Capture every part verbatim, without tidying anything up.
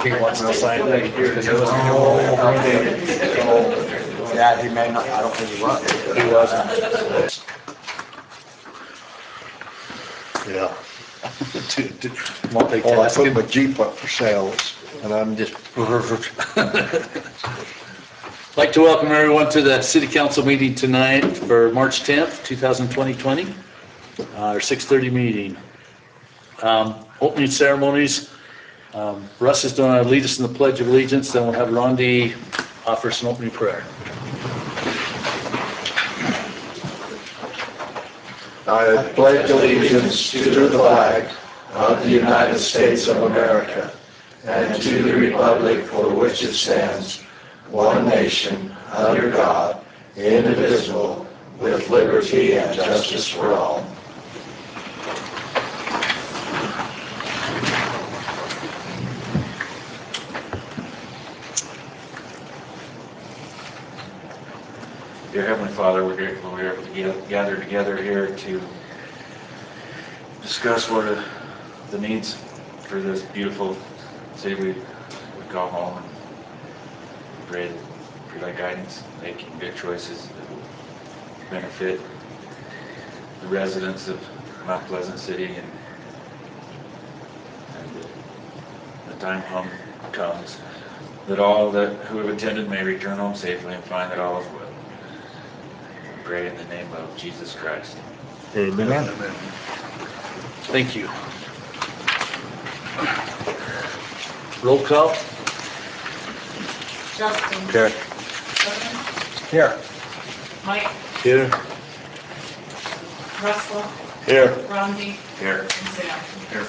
if he wants to sign that here, because he wasn't here. Oh, okay. So, yeah, he may not, I don't think he was. He wasn't. Yeah. To- to Well, I put multitask. my Jeep up for sales, and I'm just, I'd like to welcome everyone to the city council meeting tonight for March tenth, two thousand twenty, uh, our six thirty meeting. Um, Opening ceremonies, um, Russ is going to lead us in the Pledge of Allegiance, then we'll have Rondi offer us an opening prayer. I pledge allegiance to the flag of the United States of America and to the republic for which it stands, one nation, under God, indivisible, with liberty and justice for all. Dear Heavenly Father, we're grateful we're able to get, gather together here to discuss what are the needs for this beautiful city we, we call home, and pray for thy guidance, making good choices that will benefit the residents of Mount Pleasant City, and, and the, the time home comes that all that who have attended may return home safely and find that all is well. Pray in the name of Jesus Christ. amen. Amen. Thank you. Roll call. Justin. Here. Kevin. Here. Mike. Here. Russell. Here. Rondi. Here. And Sam. Here.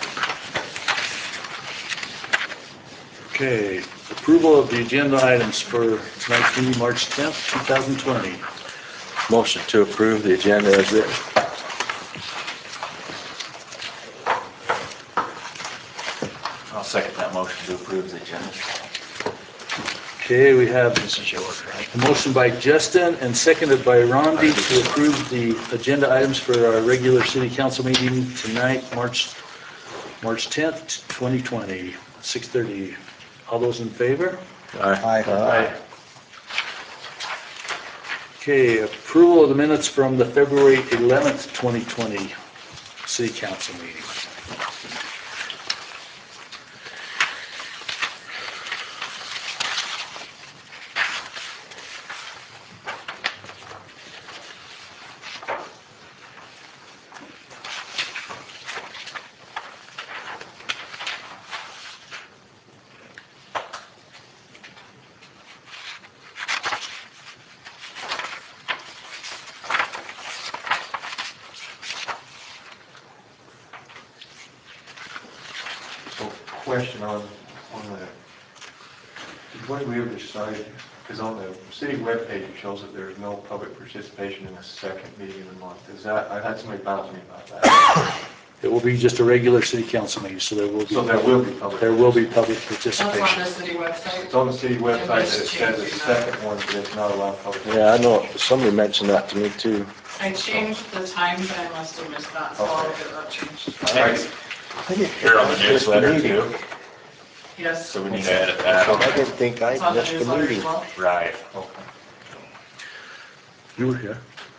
Okay, approval of the agenda items for tonight's meeting, March tenth, two thousand twenty. Motion to approve the agenda as written. I'll second that motion to approve the agenda. Okay, we have this is yours, right? A motion by Justin and seconded by Rondi to approve the agenda items for our regular city council meeting tonight, March March tenth, twenty twenty, six thirty. All those in favor? Aye. Aye. Okay, approval of the minutes from the February eleventh, twenty twenty city council meeting. Question on, on the, what did we ever decide, because on the city webpage it shows that there's no public participation in the second meeting of the month. Is that, I had somebody bounce me about that. It will be just a regular city council meeting, so there will be. So there will be public. There will be public That's on participation. the city website. It's on the city website that it says it's second one, but it's not allowed public. Yeah, I know, somebody mentioned that to me too. I changed the time, but I must have missed that, so I'll get that changed. All right. Here on the newsletter too, Yes. so we need to edit that So on. I didn't think I It's on the missed the newsletter as meeting. well. Right. Okay. You were here.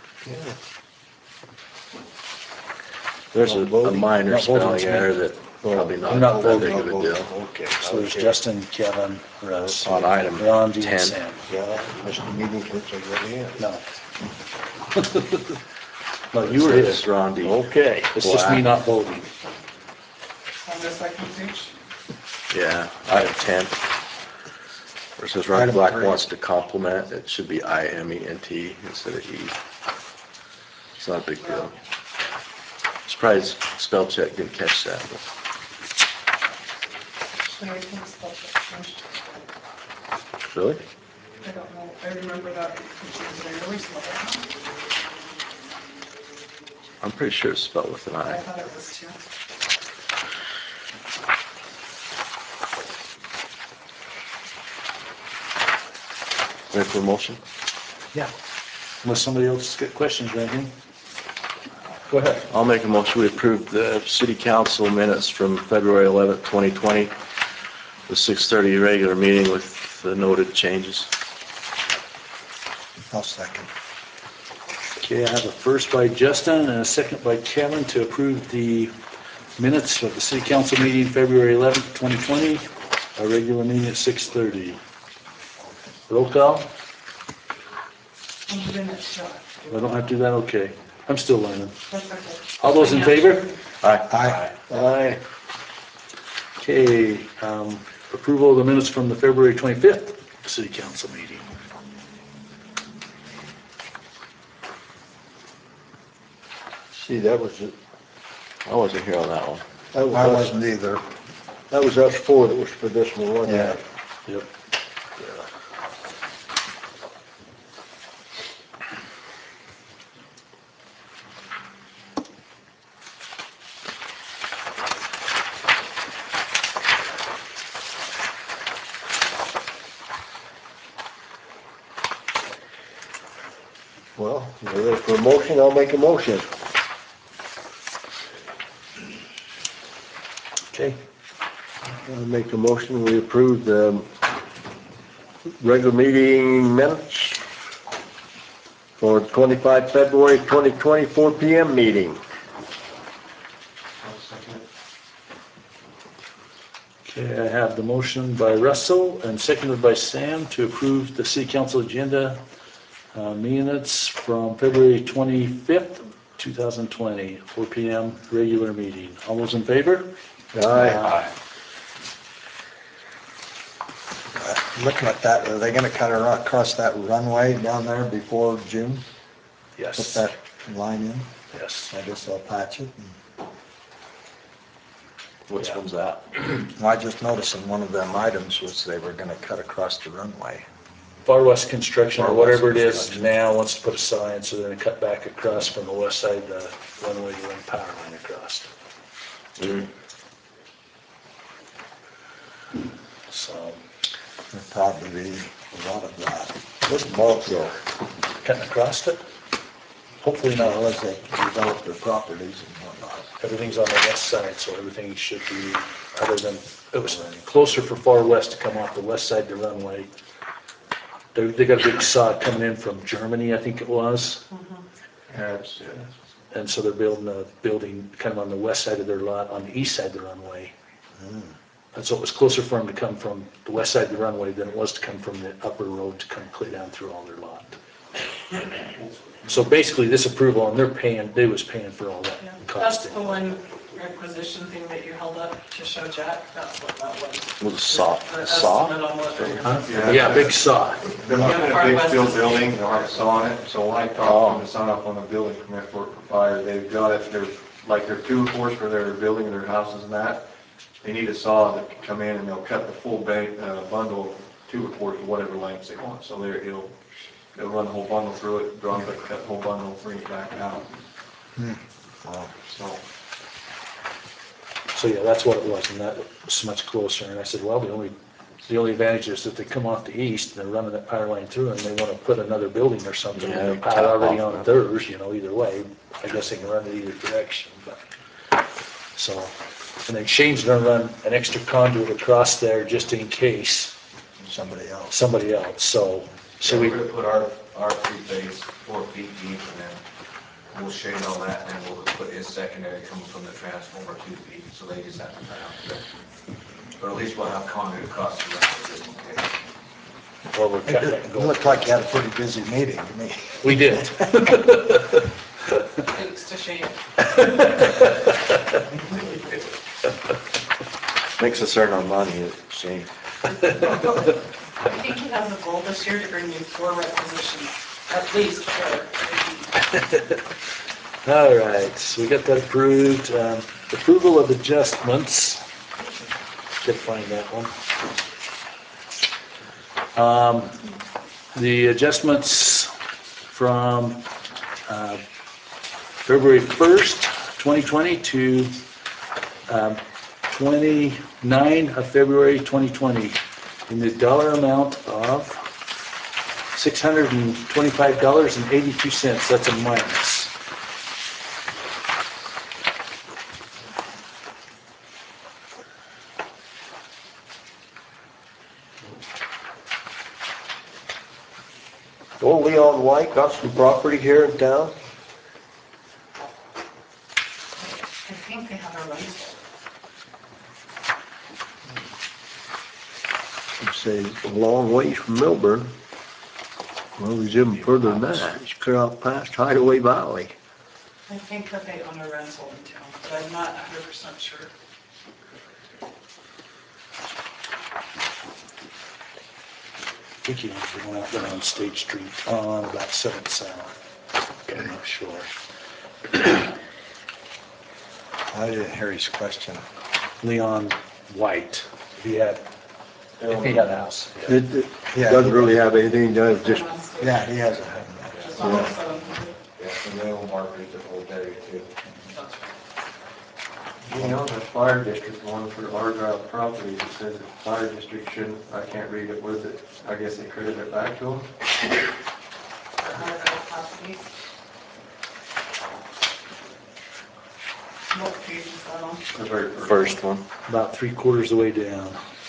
There's a, Not voting. a minor Not voting spelling tonight. error that probably I'm not not that voting. big of a deal. Okay. So there's okay. Justin, Kevin, Russ. On item Rondi, and ten. Sam. Yeah, I missed the meeting since I got in. No. No, you were It here. says Rondi. Okay. It's just me Black. not voting. On the second page. Yeah, item ten. Where it says Ron Item Black three. wants to compliment, it should be I M E N T instead of E. It's not a big deal. Surprised spell check didn't catch that. but- Should I take spell check changed? Really? I don't know. I remember that it was very slow. I'm pretty sure it's spelled with an I I. thought it was too. Ready for a motion? Yeah. Unless somebody else has got questions or anything. Go ahead. I'll make a motion, we approve the city council minutes from February eleventh, twenty twenty the six thirty regular meeting with the noted changes. I'll second. Okay, I have a first by Justin and a second by Kevin to approve the minutes of the city council meeting February eleventh, twenty twenty, our regular meeting at six thirty. Roll call? I'm doing it, sure. I don't have to do that, okay. I'm still learning. That's okay. All those in favor? Aye. Aye. Okay, um, approval of the minutes from the February twenty-fifth city council meeting. See, that was, it. I wasn't here on that one. That was I us, wasn't either. that was us four that was for this one, wasn't Yeah. it? Yep. Well, you're ready for a motion, I'll make a motion. Okay, I'll make a motion, we approve the regular meeting minutes for twenty-five February twenty twenty, four P M meeting. I'll second it. okay, I have the motion by Russell and seconded by Sam to approve the city council agenda uh, minutes from February twenty-fifth, two thousand twenty, four P M regular meeting. All those in favor? Aye. Looking at that, are they gonna cut her across that runway down there before June? Put Yes. that line in? Yes. I guess they'll patch it. Which one's that? Well, I just noticed in one of them items was they were gonna cut across the runway. Far West Construction, or Far West whatever it is Construction. now, wants to put a sign, so they're gonna cut back across from the west side of the runway to run power line across. Mm. So, There'll probably be a lot of that. This bulk though, cutting across it? Hopefully you know, not. as they develop their properties and whatnot. Everything's on the west side, so everything should be, other than, it was closer for Far West to come off the west side of the runway. They, they got a big saw coming in from Germany, I think it was. Yeah, it's, yeah. And so they're building a building kind of on the west side of their lot, on the east side of the runway. And so it was closer for them to come from the west side of the runway than it was to come from the upper road to come clear down through all their lot. So basically, this approval, and they're paying, they was paying for all that Yeah, That's cost. the one requisition thing that you held up to show Jack, that's what that was. Was a saw, The a saw? estimate on what they're gonna- Yeah, big saw. They're looking at a big steel building, they'll have a saw on it, so when I talked to them to sign up on the building permit for for fire, they've got it, there's, like their two course for their building, their houses and that, they need a saw that can come in and they'll cut the full bank, uh, bundle, two course or whatever lengths they want, so they're, it'll, they'll run the whole bundle through it, drop it, cut the whole bundle, bring it back out. Wow. So, So yeah, that's what it was, and that was much closer. And I said, well, the only, the only advantage is that they come off the east, and they're running that power line through, and they want to put another building or something, Yeah, and the tap power already off on that. theirs, you know, either way. I guess they can run it either direction, but, so. And then Shane's gonna run an extra conduit across there just in case Somebody else. somebody else, so, so So we, we're gonna put our, our three phase, four feet deep, and then we'll shade all that, and then we'll put his secondary coming from the transformer two feet, so they just have to tie out there. But at least we'll have conduit across the rest just in case. or we're cutting it It and going. looked like you had a pretty busy meeting to me. We did. Thanks to Shane. Makes us earn our money, Shane. I think he has a goal this year to bring me four requisitions, at least four, maybe. All right, so we got that approved. Um, Approval of adjustments. Can't find that one. Um, The adjustments from uh, February first, twenty twenty to um, twenty-nine of February twenty twenty in the dollar amount of six hundred twenty-five dollars and eighty-two cents. That's a minus. Old Leon White got some property here in town. I think they have a rental. I'd say a long ways from Milburn. Well, he's even further than that. He's clear out past Hideaway Valley. I think that they own a rental in town, but I'm not one hundred percent sure. I think he owns the one out there on State Street on about seventh South. I'm not sure. I didn't hear his question. Leon White, if he had, if he had a house. yeah. It, it Yeah. doesn't really have anything, does just, Yeah, he has a, Just on the seven hundred. Yeah, and they own markers the whole area too. That's right. You know, the fire district one for Argyle properties, it says the fire district shouldn't, I can't read it, was it, I guess they credit it back to them? For Argyle properties. What page is that on? The very first. First one. About three quarters of the way down.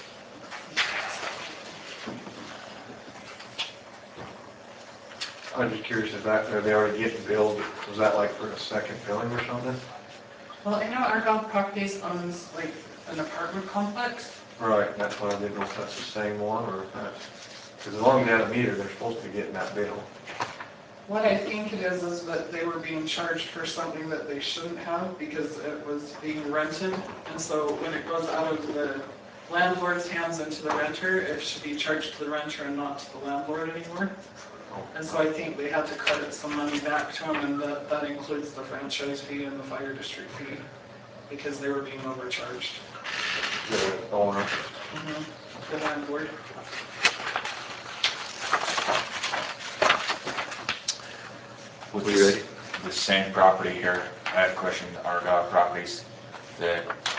I'm just curious, is that, are they already getting billed, was that like for a second billing or something? Well, I know Argyle Properties owns like an apartment complex. Right, that's why I didn't know if that's the same one or if that's, because as long as they had a meter, they're supposed to be getting that bill. What I think it is, is that they were being charged for something that they shouldn't have because it was being rented. And so when it goes out of the landlord's hands into the renter, it should be charged to the renter and not to the landlord anymore. And so I think they had to credit some money back to them, and that, that includes the franchise fee and the fire district fee, because they were being overcharged. The owner. Mhm. The landlord. With We this, ready? the same property here, I had a question, the Argyle properties, that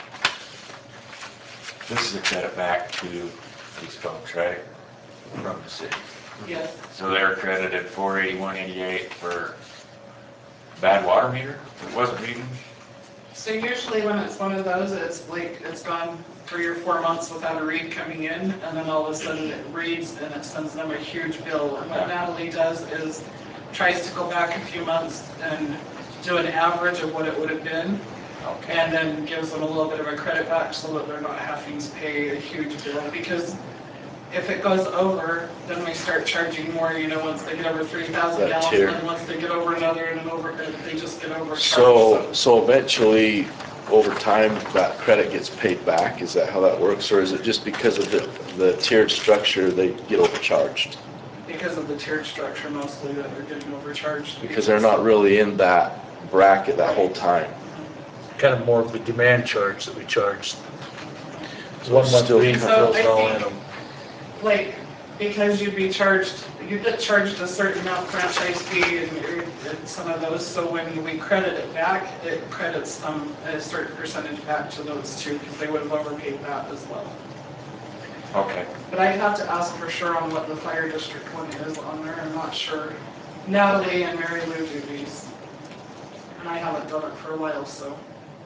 this is a credit back to these folks, right? From the city. Yes. So they're credited four eighty-one eighty-eight for bad water meter? It wasn't reading? So usually when it's one of those, it's like, it's gone three or four months without a read coming in, and then all of a sudden it reads and it sends them a huge bill. And what Natalie does is tries to go back a few months and do an average of what it would have been, Okay. and then gives them a little bit of a credit back so that they're not having to pay a huge bill. Because if it goes over, then we start charging more, you know, once they get over three thousand That gallons, tier. and then once they get over another and then over, they just get overcharged. So, so eventually, over time, that credit gets paid back? Is that how that works? Or is it just because of the, the tiered structure, they get overcharged? Because of the tiered structure mostly that they're getting overcharged. Because they're not really in that bracket that whole time? Kind of more of the demand charge that we charge. So One it's month still- reading So fills I all think- in them. Like, because you'd be charged, you get charged a certain amount franchise fee and and some of those, so when we credit it back, it credits some, a certain percentage back to those two, because they would have overpaid that as well. Okay. But I'd have to ask for sure on what the fire district one is on there, I'm not sure. Natalie and Mary Lou do these, and I haven't done it for a while, so.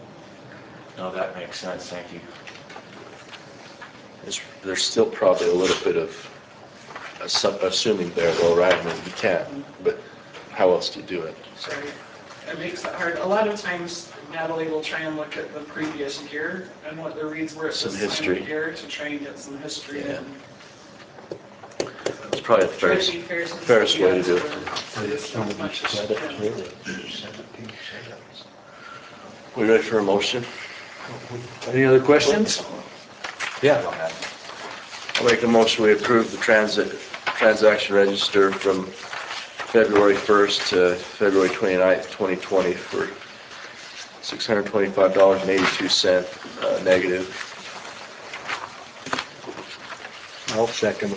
No, that makes sense, thank you. There's, there's still probably a little bit of assu- assuming there though, right? I mean, you can't, but how else do you do it? Sorry, it makes it hard. A lot of times Natalie will try and look at the previous year and what the reads were at Some this time history. of year to try and get some history. Yeah. and It's probably the try to fairest, be fair to the fairest city way to and do to it. the- to the city as much as she can. seventeen seconds. We ready for a motion? Any other questions? Yeah. I'll make a motion, we approve the transit, transaction register from February first to February twenty-ninth, twenty twenty for six hundred twenty-five dollars and eighty-two cents, uh, negative. I'll second.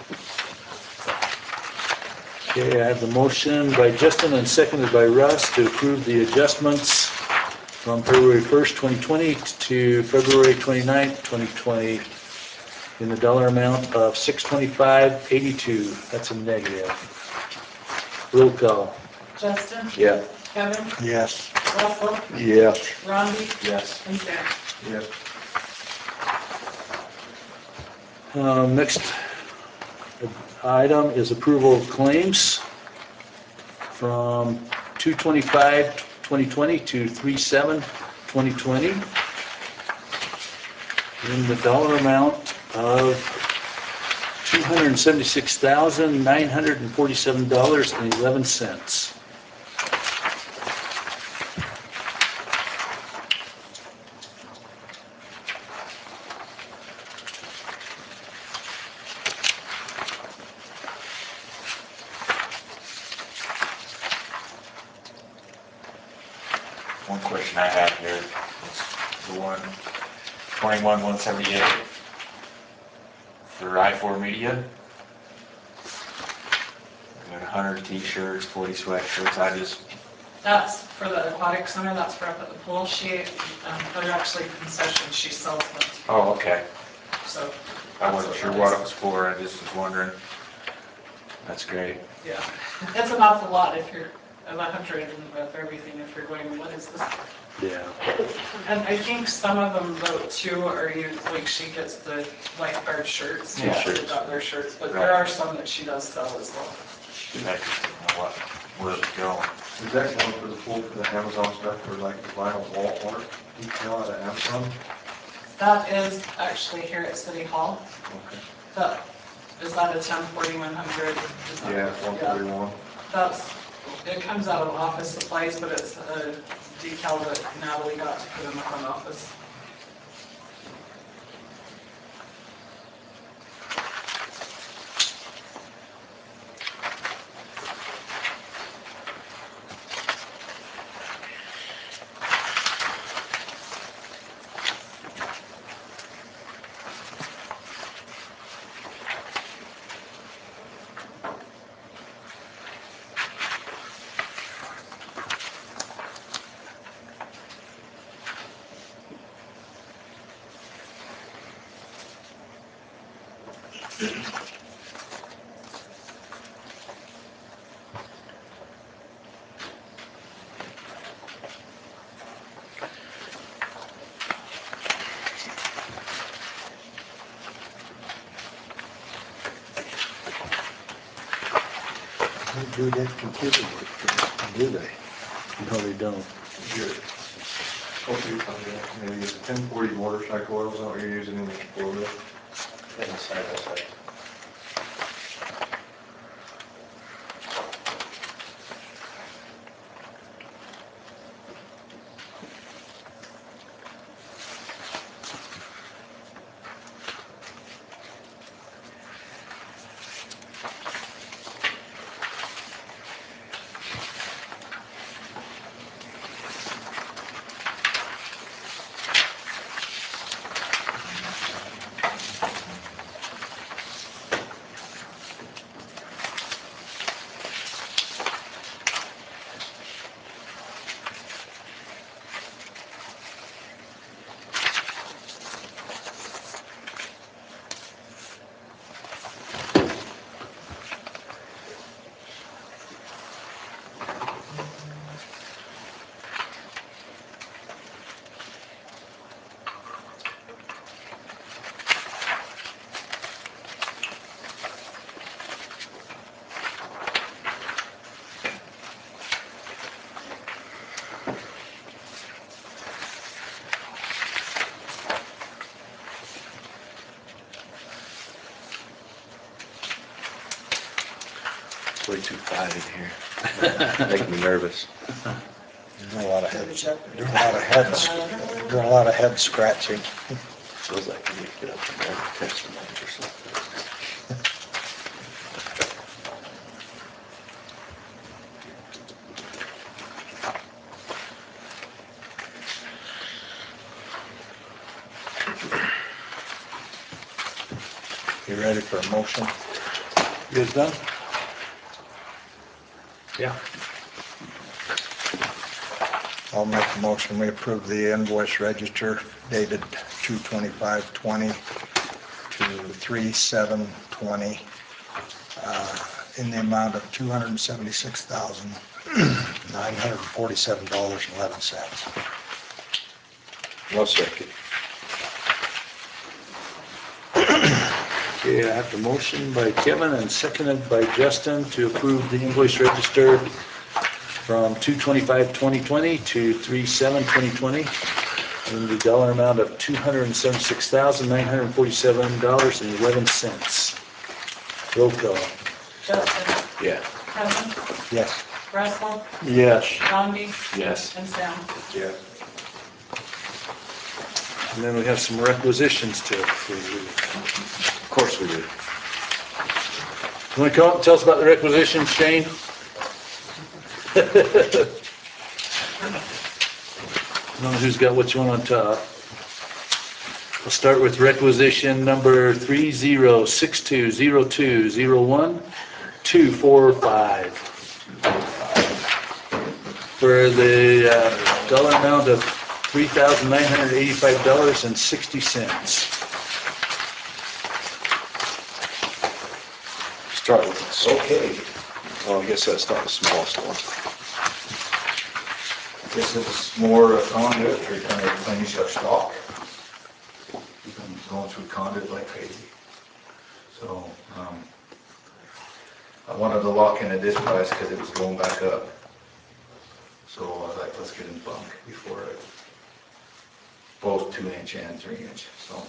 Okay, I have the motion by Justin and seconded by Russ to approve the adjustments from February first, twenty twenty to February twenty-ninth, twenty twenty in the dollar amount of six twenty-five eighty-two. That's a negative. Roll call. Justin? Yeah. Kevin? Yes. Russell? Yes. Rondi? Yes. And Sam? Yes. Um, Next item is approval of claims from two twenty-five twenty twenty to three seven twenty twenty in the dollar amount of two hundred seventy-six thousand nine hundred forty-seven dollars and eleven cents. One question I have here is the one, twenty-one, one seventy-eight for I four Media. We got one hundred t-shirts, forty sweatshirts, I just, That's for the aquatic center, that's for up at the pool. She, um, they're actually concessions, she sells them, oh, okay. so. I wasn't sure what it was for, I just was wondering. That's great. Yeah, it's an awful lot if you're, of a hundred and with everything, if you're going, what is this? Yeah. And I think some of them though too are used, like she gets the lifeguard shirts, Yeah. she's got their shirts, but there are some that she does sell as well. I just didn't know what, where it was going. Is that going for the pool for the Amazon stuff for like the vinyl wall art detail out of Amazon? That is actually here at City Hall. Okay. That, is that a ten forty-one hundred? Yeah, one forty-one. That's, it comes out of office supplies, but it's a decal that Natalie got to put in the front office. They do that computer work, do they? No, they don't. Good. Okay, you know, you use a ten forty motorcycle oil, is that what you're using in the four-wheel? And side by side. Way too quiet in here. Making me nervous. Doing a lot of head, doing a lot of heads, doing a lot of head scratching. Feels like you need to get up and have a testament or something. You ready for a motion? You guys done? Yeah. I'll make a motion, we approve the invoice register dated two twenty-five twenty to three seven twenty, uh, in the amount of two hundred seventy-six thousand nine hundred forty-seven dollars and eleven cents. No second. Okay, I have the motion by Kevin and seconded by Justin to approve the invoice register from two twenty-five twenty twenty to three seven twenty twenty in the dollar amount of two hundred seventy-six thousand nine hundred forty-seven dollars and eleven cents. Roll call. Justin, Yeah. Kevin, Yes. Russell, Yes. Rondi, Yes. and Sam. Yes. And then we have some requisitions to approve. Of course we do. You want to come up and tell us about the requisitions, Shane? I don't know who's got which one on top. We'll start with requisition number three zero six two zero two zero one two four five for the uh, dollar amount of three thousand nine hundred eighty-five dollars and sixty cents. Start with this. Okay, Well, I guess that's not the smallest one. this is more conduit, we're gonna replenish our stock. We've been going through conduit like crazy. So, um, I wanted to lock in at this price because it was going back up. So I was like, let's get in bunk before it, both two inch and three inch, so.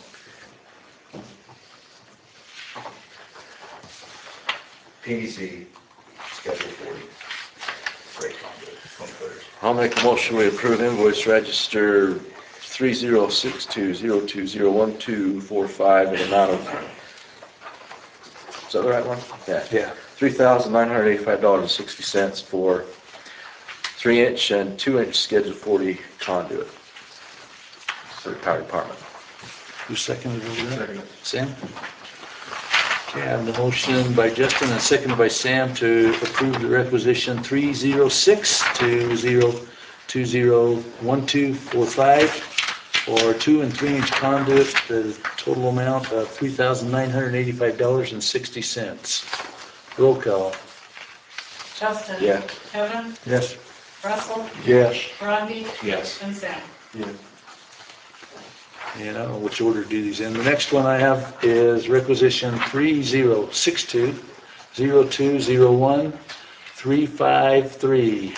P V C, schedule forty, straight conduit, twenty footers. I'll make a motion, we approve invoice register three zero six two zero two zero one two four five in the amount of, is that the right one? Yeah. Yeah. three thousand nine hundred eighty-five dollars and sixty cents for three inch and two inch schedule forty conduit for the power department. Who seconded over there? Second. Sam? Okay, I have the motion by Justin and seconded by Sam to approve the requisition three zero six two zero two zero one two four five for two and three inch conduit, the total amount of three thousand nine hundred eighty-five dollars and sixty cents. Roll call. Justin. Yeah. Kevin, Yes. Russell, Yes. Rondi, Yes. and Sam. Yes. And I don't know which order to do these in. The next one I have is requisition three zero six two zero two zero one three five three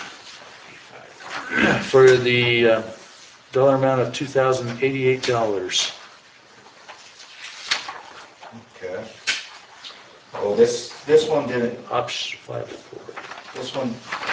for the uh, dollar amount of two thousand eighty-eight dollars. Okay. Well, this, this one didn't, Option five four. this one,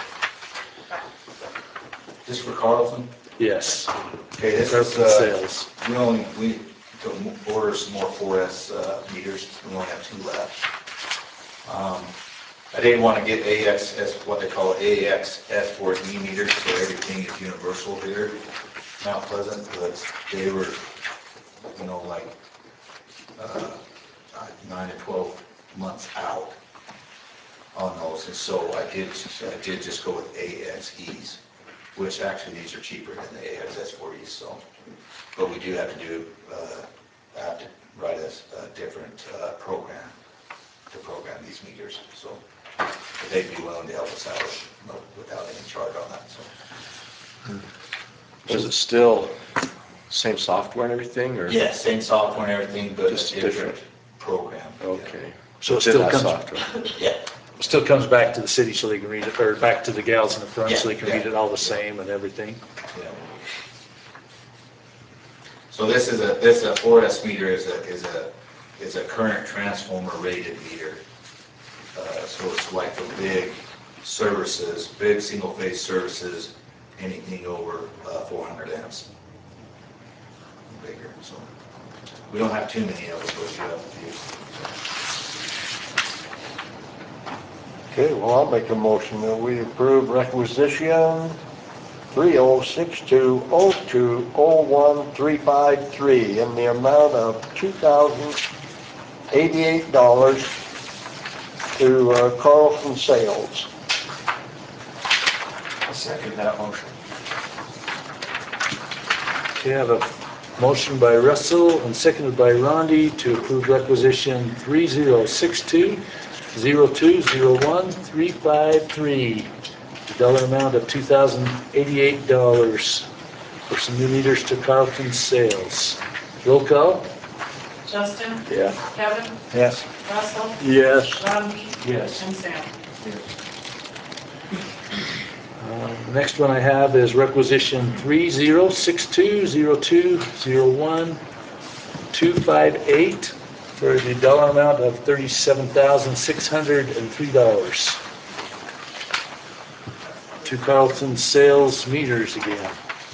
this for Carlton? Yes. Okay, this is, Carlton uh, Sales. we only, we took order some more four S uh, meters, we only have two left. Um, I didn't want to get A X S, what they call A X S four E meters, so everything is universal here, Mount Pleasant, but they were, you know, like, uh, nine to twelve months out on those, and so I did, I did just go with A X Es, which actually these are cheaper than the A X S four Es, so. But we do have to do, uh, have to write a, a different, uh, program to program these meters, so. But they'd be willing to help us out no- without any charge on that, so. Is it still same software and everything, or? Yeah, same software and everything, but Just a different different. program. Okay. So it Within still that comes, software. Yeah, still comes back to the city so they can read it, or back to the gals in the front so they can Yeah, read yeah. it all the same and everything. yeah. So this is a, this a four S meter is a, is a, is a current transformer rated meter. Uh, so it's like the big services, big single phase services, anything over, uh, four hundred amps. Bigger, so. We don't have too many of them, but we have a few. Okay, well, I'll make a motion that we approve requisition three oh six two oh two oh one three five three in the amount of two thousand eighty-eight dollars to uh, Carlson Sales. I'll second that motion. Okay, I have a motion by Russell and seconded by Rondi to approve requisition three zero six two zero two zero one three five three, the dollar amount of two thousand eighty-eight dollars for some new meters to Carlton Sales. Roll call? Justin, Yeah. Kevin, Yes. Russell, Yes. Rodney, Yes. and Sam. Uh, The next one I have is requisition three zero six two zero two zero one two five eight for the dollar amount of thirty-seven thousand six hundred three dollars. To Carlton Sales Meters again.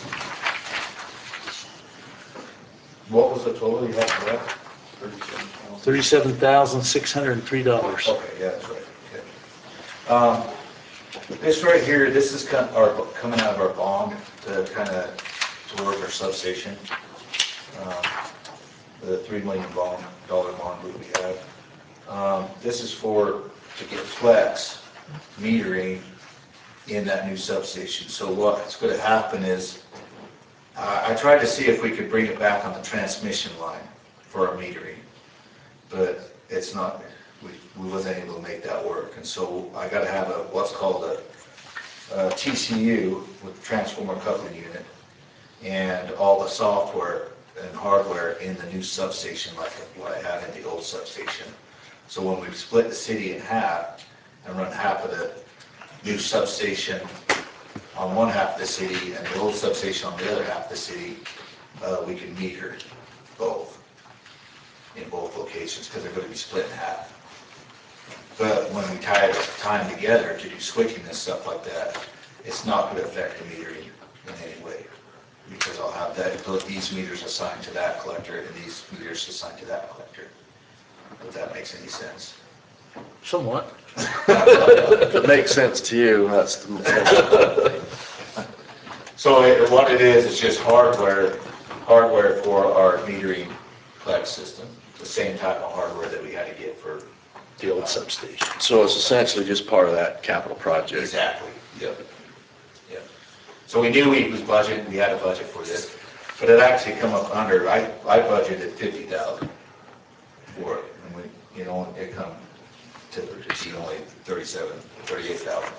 What was the total you had for that? thirty-seven thousand six hundred three dollars. Okay, yeah, that's right, okay. Um, This right here, this is kind of our, coming out of our bond to kind of towards our substation. Um, The three million bond, dollar bond that we have. Um, This is for, to get flex metering in that new substation. So what's going to happen is, I I tried to see if we could bring it back on the transmission line for our metering, but it's not, we, we wasn't able to make that work. And so I gotta have a, what's called a, a T C U with transformer coupling unit and all the software and hardware in the new substation like what I had in the old substation. So when we split the city in half and run half of the new substation on one half of the city and the old substation on the other half of the city, uh, we can meter both in both locations because they're going to be split in half. But when we tie it time together to do switching and stuff like that, it's not going to affect the metering in any way because I'll have that, these meters assigned to that collector and these meters assigned to that collector. If that makes any sense. Somewhat. If it makes sense to you, that's the. So it- what it is, it's just hardware, hardware for our metering flex system, the same type of hardware that we had to get for. The old substation. So it's essentially just part of that capital project. Exactly, yep. Yep. So we knew we was budget, we had a budget for this, but it actually come up under, I, I budgeted fifty thousand for it, and we, you know, it come to, you know, like thirty-seven, thirty-eight thousand.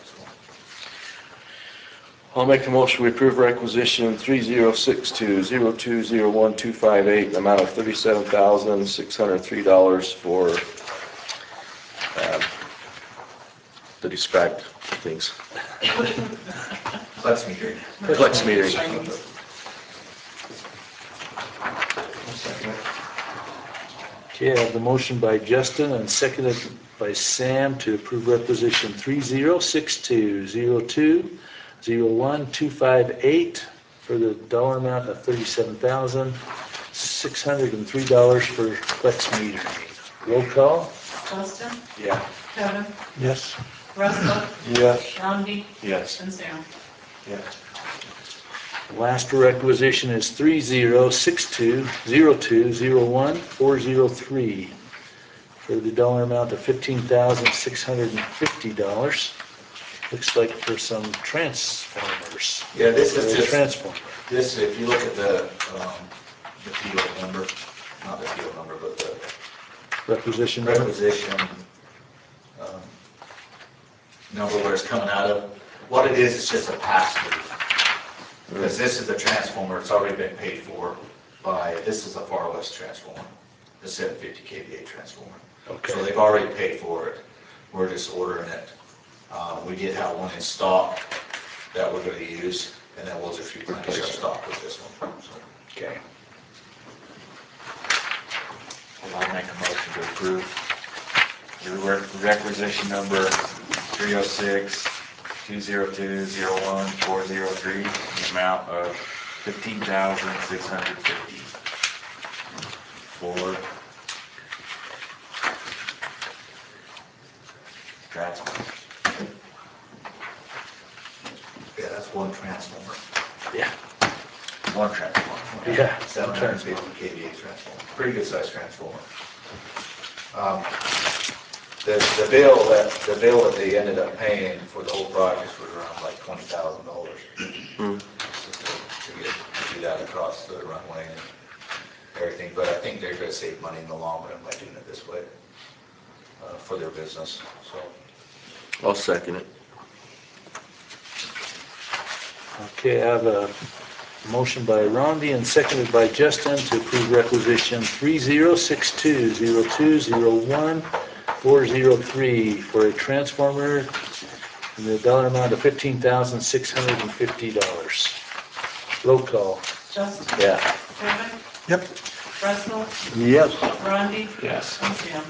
I'll make a motion, we approve requisition three zero six two zero two zero one two five eight, an amount of thirty-seven thousand six hundred three dollars for um, the described things. Flex metering. Flex metering. Okay, I have the motion by Justin and seconded by Sam to approve requisition three zero six two zero two zero one two five eight for the dollar amount of thirty-seven thousand six hundred three dollars for flex metering. Roll call? Justin, Yeah. Kevin, Yes. Russell, Yes. Rodney, Yes. and Sam. Last requisition is three zero six two zero two zero one four zero three for the dollar amount of fifteen thousand six hundred fifty dollars. Looks like for some transformers. Yeah, this is Or a just- Transformer. This, if you look at the, um, the P O number, not the P O number, but the Requisition number. requisition, um, number where it's coming out of, what it is, it's just a pass-through. Because this is a transformer, it's already been paid for by, this is a Far West transformer, the seven fifty K V A transformer. Okay. So they've already paid for it, we're just ordering it. Uh, we did have one in stock that we're gonna use, and then we'll just replenish our stock with this one. So, Okay. I'll make a motion to approve the re- requisition number three oh six two zero two zero one four zero three, the amount of fifteen thousand six hundred fifty for transformers. Yeah, that's one transformer, Yeah. One transformer. Yeah. seven hundred fifty K V A transformer, pretty good sized transformer. Um, The, the bill that, the bill that they ended up paying for the whole project was around like twenty thousand dollars. Hmm. To get, to do that across the runway and everything, but I think they're gonna save money in the long run by doing it this way, uh, for their business, so. I'll second it. Okay, I have a Motion by Rondi and seconded by Justin to approve requisition three zero six two zero two zero one four zero three for a transformer in the dollar amount of fifteen thousand six hundred fifty dollars. Roll call. Justin? Yeah. Kevin? Yep. Russell? Yes. Rondi? Yes. And Tim?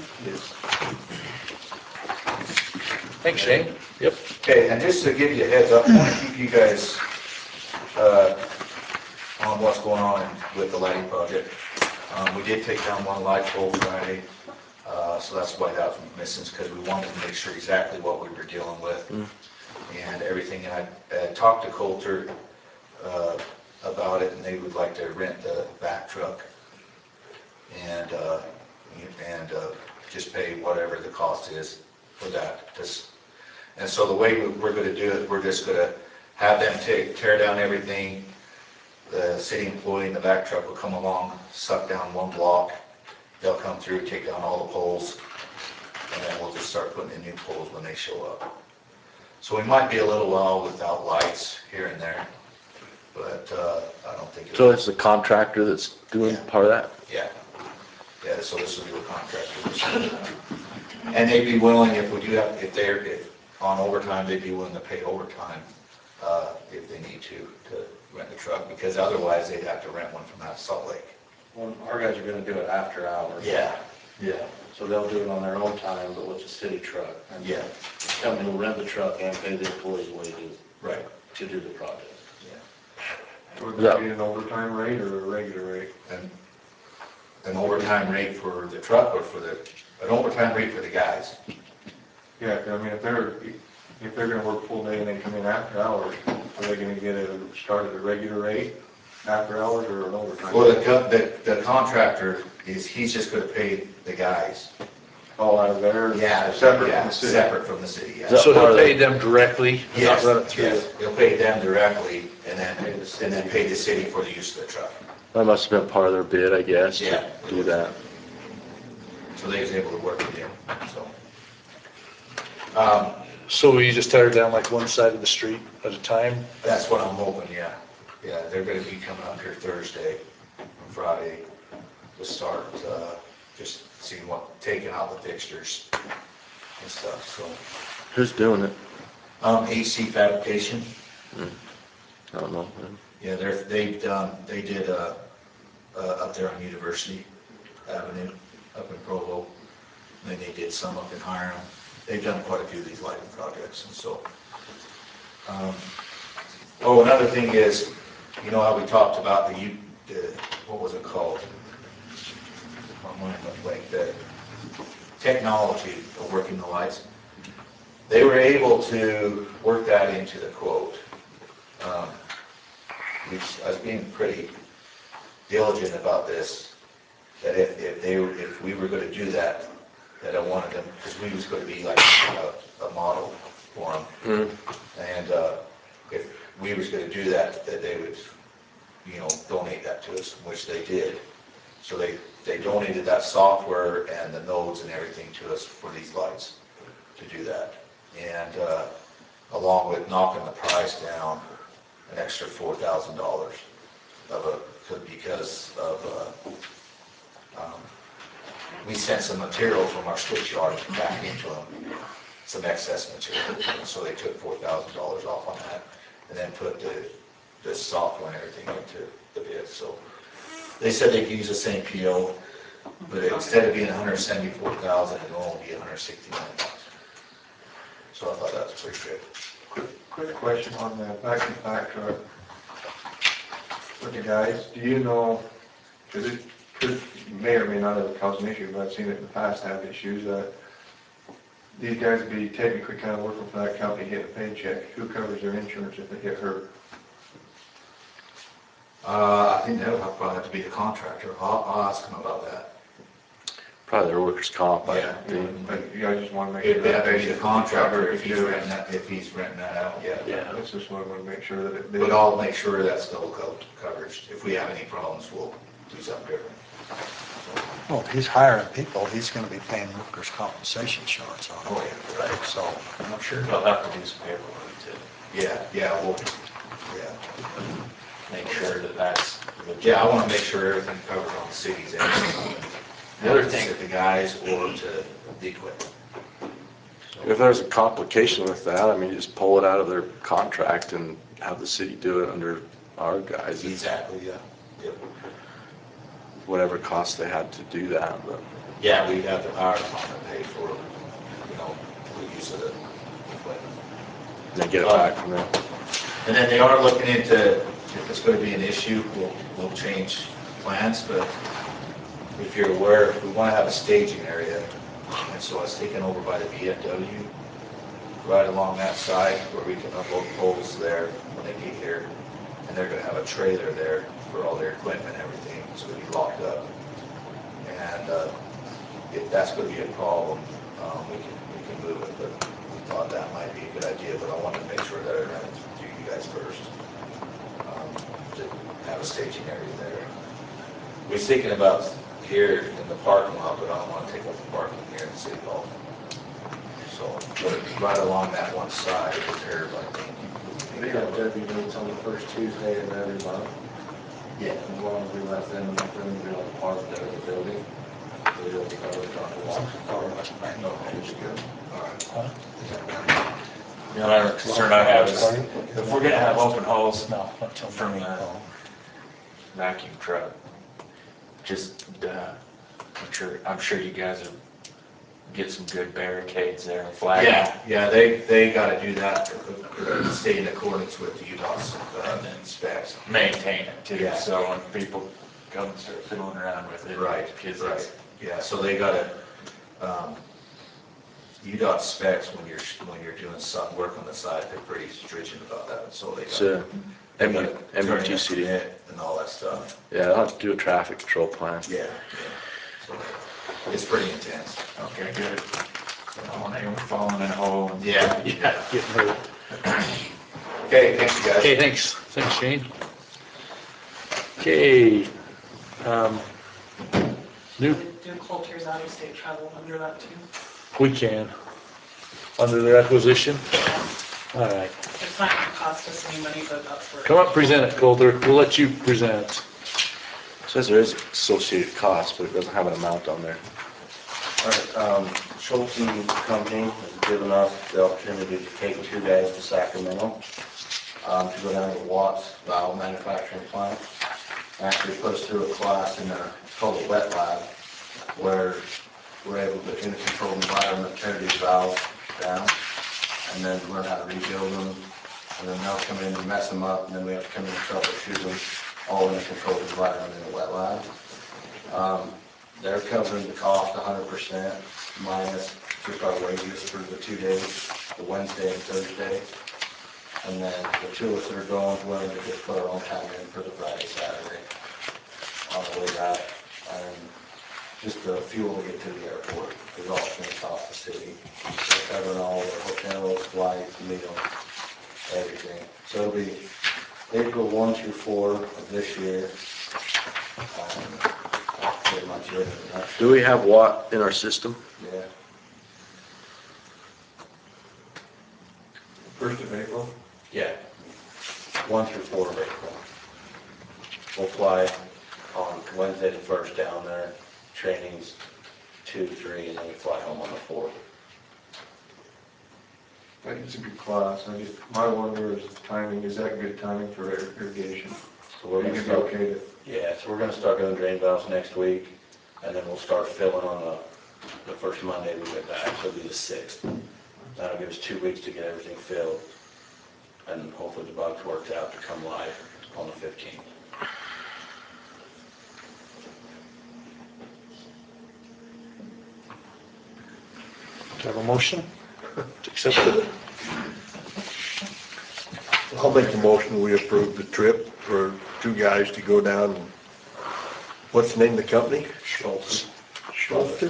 Thanks, Shane. Yep. Okay, and just to give you a heads up, I want to keep you guys uh, on what's going on with the lighting project. Um, We did take down one light pole Friday, uh, so that's why that was missing, because we wanted to make sure exactly what we were dealing with and everything. And I uh, talked to Coulter uh, about it, and they would like to rent the back truck and, uh, and uh, just pay whatever the cost is for that. Just- And so the way we- we're gonna do it, we're just gonna have them take, tear down everything. The city employee in the back truck will come along, suck down one block. They'll come through, take down all the poles, and then we'll just start putting in new poles when they show up. So we might be a little while without lights here and there, but uh, I don't think. So it's the contractor that's doing part of that? Yeah, yeah, so this will be the contractor. And they'd be willing, if we do have, if they're, if on overtime, they'd be willing to pay overtime uh, if they need to, to rent the truck, because otherwise they'd have to rent one from that Salt Lake. Well, our guys are gonna do it after hours. Yeah, yeah, So they'll do it on their own time, but with the city truck. And yeah, the company will rent the truck and pay the employees wages right, to do the project. yeah. Would that be an overtime rate or a regular rate? And an overtime rate for the truck or for the, an overtime rate for the guys. Yeah, 'cause I mean, if they're, if they're gonna work full day and they come in after hours, are they gonna get a, start at a regular rate after hours or an overtime? Well, the, co- the, the contractor is, he's just gonna pay the guys. All out of there? Yeah, Separate yeah, from the city? Separate from the city, yeah. So he'll pay them directly, not Yes, run it through. yes, he'll pay them directly and then, and then pay the city for the use of the truck. That must have been part of their bid, I guess, to Yeah. do that. So they was able to work with him, so. Um, So will you just tear down like one side of the street at a time? That's what I'm hoping, yeah. Yeah, they're gonna be coming up here Thursday and Friday to start, uh, just seeing what, taking out the fixtures and stuff, so. Who's doing it? Um, A C Fabrication, I don't know. yeah, they're, they've done, they did, uh, uh, up there on University Avenue, up in Provo. And then they did some up in Hiram. They've done quite a few of these lighting projects, and so. um, Oh, another thing is, you know how we talked about the, U- the, what was it called? My mind went blank, the technology of working the lights. They were able to work that into the quote. Um, we- I was being pretty diligent about this, that if, if they, were- if we were gonna do that, that I wanted them, because we was gonna be like a, a model for them. And, uh, if we was gonna do that, that they would, you know, donate that to us, which they did. So they, they donated that software and the nodes and everything to us for these lights, to do that. And, uh, along with knocking the price down an extra four thousand dollars of a, because of, uh, um, we sent some material from our switch yard back into them, some excess material, so they took four thousand dollars off on that, and then put the, the software and everything into the bid, so. They said they could use the same P O, but instead of being one hundred seventy-four thousand, it'll only be one hundred sixty-nine bucks. So I thought that was pretty good. Quick, quick question on the vacuum pack truck. With the guys, do you know, because it could, may or may not have caused an issue, but I've seen it in the past have issues, that these guys would be technically kind of working for that company, getting a paycheck. Who covers their insurance if they get hurt? Uh, I think that would probably have to be the contractor, I'll, I'll ask them about that. Probably their workers' comp, I Yeah. think. But you guys just want to make sure It'd that have to be they the contractor if he's do it. renting that, if he's renting that out, yeah. Yeah. That's just what I want to make sure that it. But I'll make sure that's still co- coverage. If we have any problems, we'll do something different. Well, if he's hiring people, he's gonna be paying workers' compensation insurance on Oh, it, yeah, right? So, I'm sure. They'll have to do some paperwork too. Yeah, yeah, well, yeah. make sure that that's. Yeah, I want to make sure everything covers on the city's end. The other thing- To the guys or to the equipment. If there's a complication with that, I mean, just pull it out of their contract and have the city do it under our guys. It's Exactly, yeah. Yep. whatever cost they had to do that, but. Yeah, we'd have the power department pay for, you know, the use of the equipment. They get it back from them. And then they are looking into, if it's going to be an issue, we'll, we'll change plans, but if you're aware, we want to have a staging area, and so it's taken over by the V F W, right along that side where we can unload poles there when they get here, and they're going to have a trailer there for all their equipment and everything, it's going to be locked up. And uh, if that's going to be a problem, um, we can, we can move it, but we thought that might be a good idea, but I wanted to make sure that I ran it through you guys first, um, to have a staging area there. We're thinking about here in the parking lot, but I don't want to take up the parking here in City Hall. So, but right along that one side is there, I think. We have Derby meets on the first Tuesday of every month. Yeah. As long as we let them, them do the park there in the building. So they'll be covered on the walk. No, it should go. All right. The other concern I have is if we're gonna have open hauls No, until from Monday. the vacuum truck, just, uh, I'm sure, I'm sure you guys will get some good barricades there and flag. Yeah, yeah, they, they gotta do that to stay in accordance with the U D O S uh, specs. Maintain it too, Yeah. so when people come and start fiddling around with it. Right, Kids, right. Yeah, so they gotta, um, U D O S specs, when you're, when you're doing some work on the side, they're pretty stringent about that, so they It's gotta. a they M- gotta M turn in T a C D. permit and all that stuff. Yeah, they'll have to do a traffic control plan. Yeah, yeah. So it's pretty intense. Okay, good. I don't want anyone falling in a hole. and- Yeah, yeah. Getting hurt. Okay, thanks you guys. Okay, thanks. Thanks, Shane. Okay. um, New, Do Coulter's out-of-state travel under that too? we can, under their acquisition. All right. It's not gonna cost us any money, but that's where. Come up, present it, Coulter. We'll let you present. Says there is associated cost, but it doesn't have an amount on there. All right, um, Schultz and Company has given us the opportunity to take two guys to Sacramento, um, to go down to Watts Valve Manufacturing Plant. Actually put us through a class in a, it's called a wet lab, where we're able to, in a controlled environment, tear these valves down, and then learn how to rebuild them, and then they'll come in and mess them up, and then we have to come in and troubleshoot them, all in a controlled environment in a wet lab. Um, They're covering the cost one hundred percent minus just our wages for the two days, the Wednesday and Thursday. And then the two of us that are going, willing to just put our own time in for the Friday, Saturday on the way back. And just the fuel to get to the airport is all finished off the city. They're covering all the hotels, flights, meals, everything. So it'll be April one through four of this year. Um, That's pretty much it. in a nutshell. Do we have Watt in our system? Yeah. First of April? Yeah. One through four of April. We'll fly on Wednesday the first down there, trainings two, three, and then we fly home on the fourth. I think it's a good class. I just, my wonder is timing, is that good timing for irrigation? So we're You gonna can be start, okay to, yeah, so we're gonna start doing drain valves next week, and then we'll start filling on the, the first Monday we get back, so it'll be the sixth. That'll give us two weeks to get everything filled, and hopefully the bugs works out to come live on the fifteenth. Do you have a motion to accept it? I'll make the motion, we approve the trip for two guys to go down. What's the name of the company? Schultz. Schultz.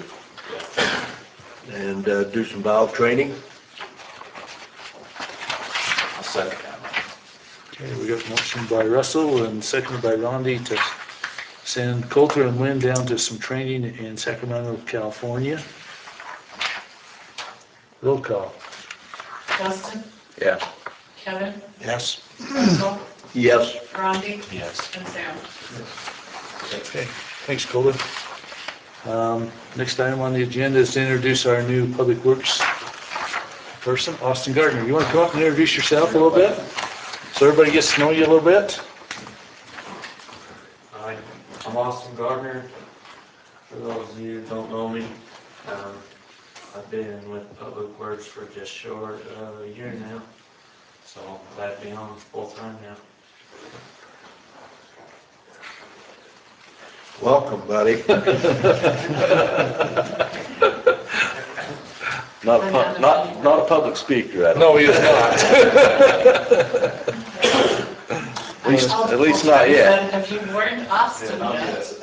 And uh, do some valve training. I'll second that. Okay, we got a motion by Russell and seconded by Rondi to send Coulter and Lynn down to some training in Sacramento, California. Roll call. Justin, Yeah. Kevin, Yes. Russell, Yes. Rondi, Yes. and Sam. Okay, thanks, Colby. Um, Next item on the agenda is to introduce our new Public Works person, Austin Gardner. You want to come up and introduce yourself a little bit? So everybody gets to know you a little bit? Hi, I'm Austin Gardner. For those of you who don't know me, um, I've been with Public Works for just short of a year now, so I'm glad to be on full time now. Welcome, buddy. Not a, pub- not, not a public speaker, I don't. No, he is not. At least, at least not yet. Have you warned Austin yet?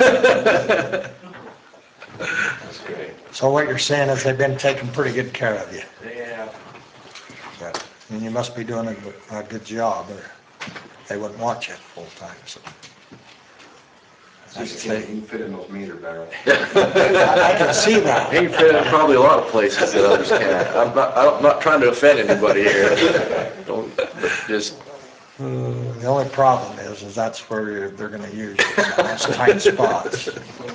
That's great. So what you're saying is they've been taking pretty good care of you. Yeah, And you must be doing a, a good job, or they wouldn't want you full-time, so. That's You can fit in those meter barrels. I can see that. He can fit in probably a lot of places that others can't. I'm not, I'm not trying to offend anybody here. Don't, just, The only problem is, is that's where you're- they're gonna use you, those tight spots.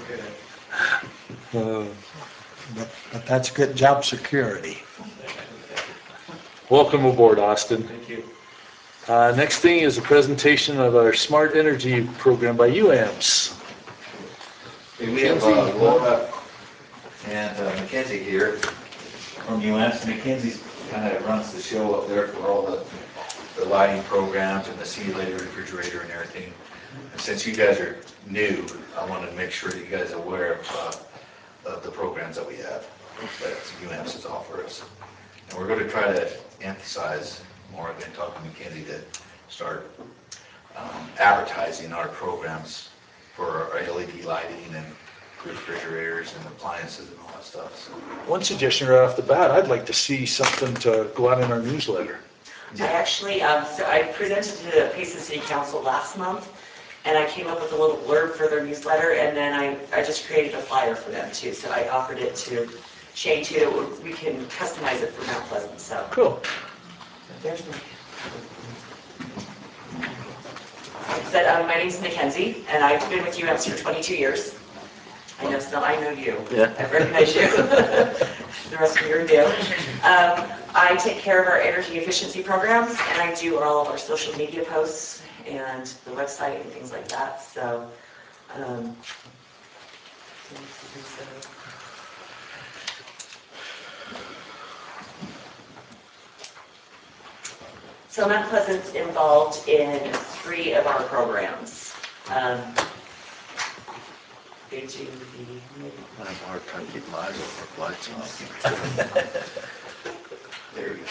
But, but that's good job security. Welcome aboard, Austin. thank you. Uh, Next thing is a presentation of our Smart Energy program by U A M S. Okay, we have uh, Laura and uh, Mackenzie here from U M S. Mackenzie's kind of runs the show up there for all the, the lighting programs and the simulated refrigerator and everything. And since you guys are new, I wanted to make sure that you guys are aware of, uh, of the programs that we have that U M S has offered us. And we're going to try to emphasize more. I've been talking to Mackenzie to start um, advertising our programs for our L E D lighting and refrigerators and appliances and all that stuff. So, One suggestion right off the bat, I'd like to see something to go out in our newsletter. I actually, um, so I presented to the Payson City Council last month, and I came up with a little blurb for their newsletter, and then I, I just created a flyer for them too. So I offered it to Shane too. We can customize it for Mount Pleasant. So Cool. there's my. Like I said, um, my name's Mackenzie, and I've been with U M S for twenty-two years. I know, so I know you. Yeah. I recognize you. The rest of you are new. Um, I take care of our energy efficiency programs, and I do all of our social media posts and the website and things like that. So, um, so Mount Pleasant's involved in three of our programs. Um, they do the I have a hard time keeping my eyes open with lights off. there you go.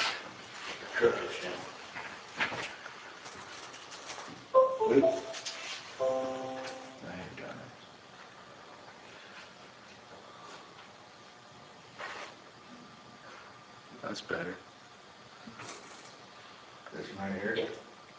I ain't done it. That's better. This one right here. Yeah.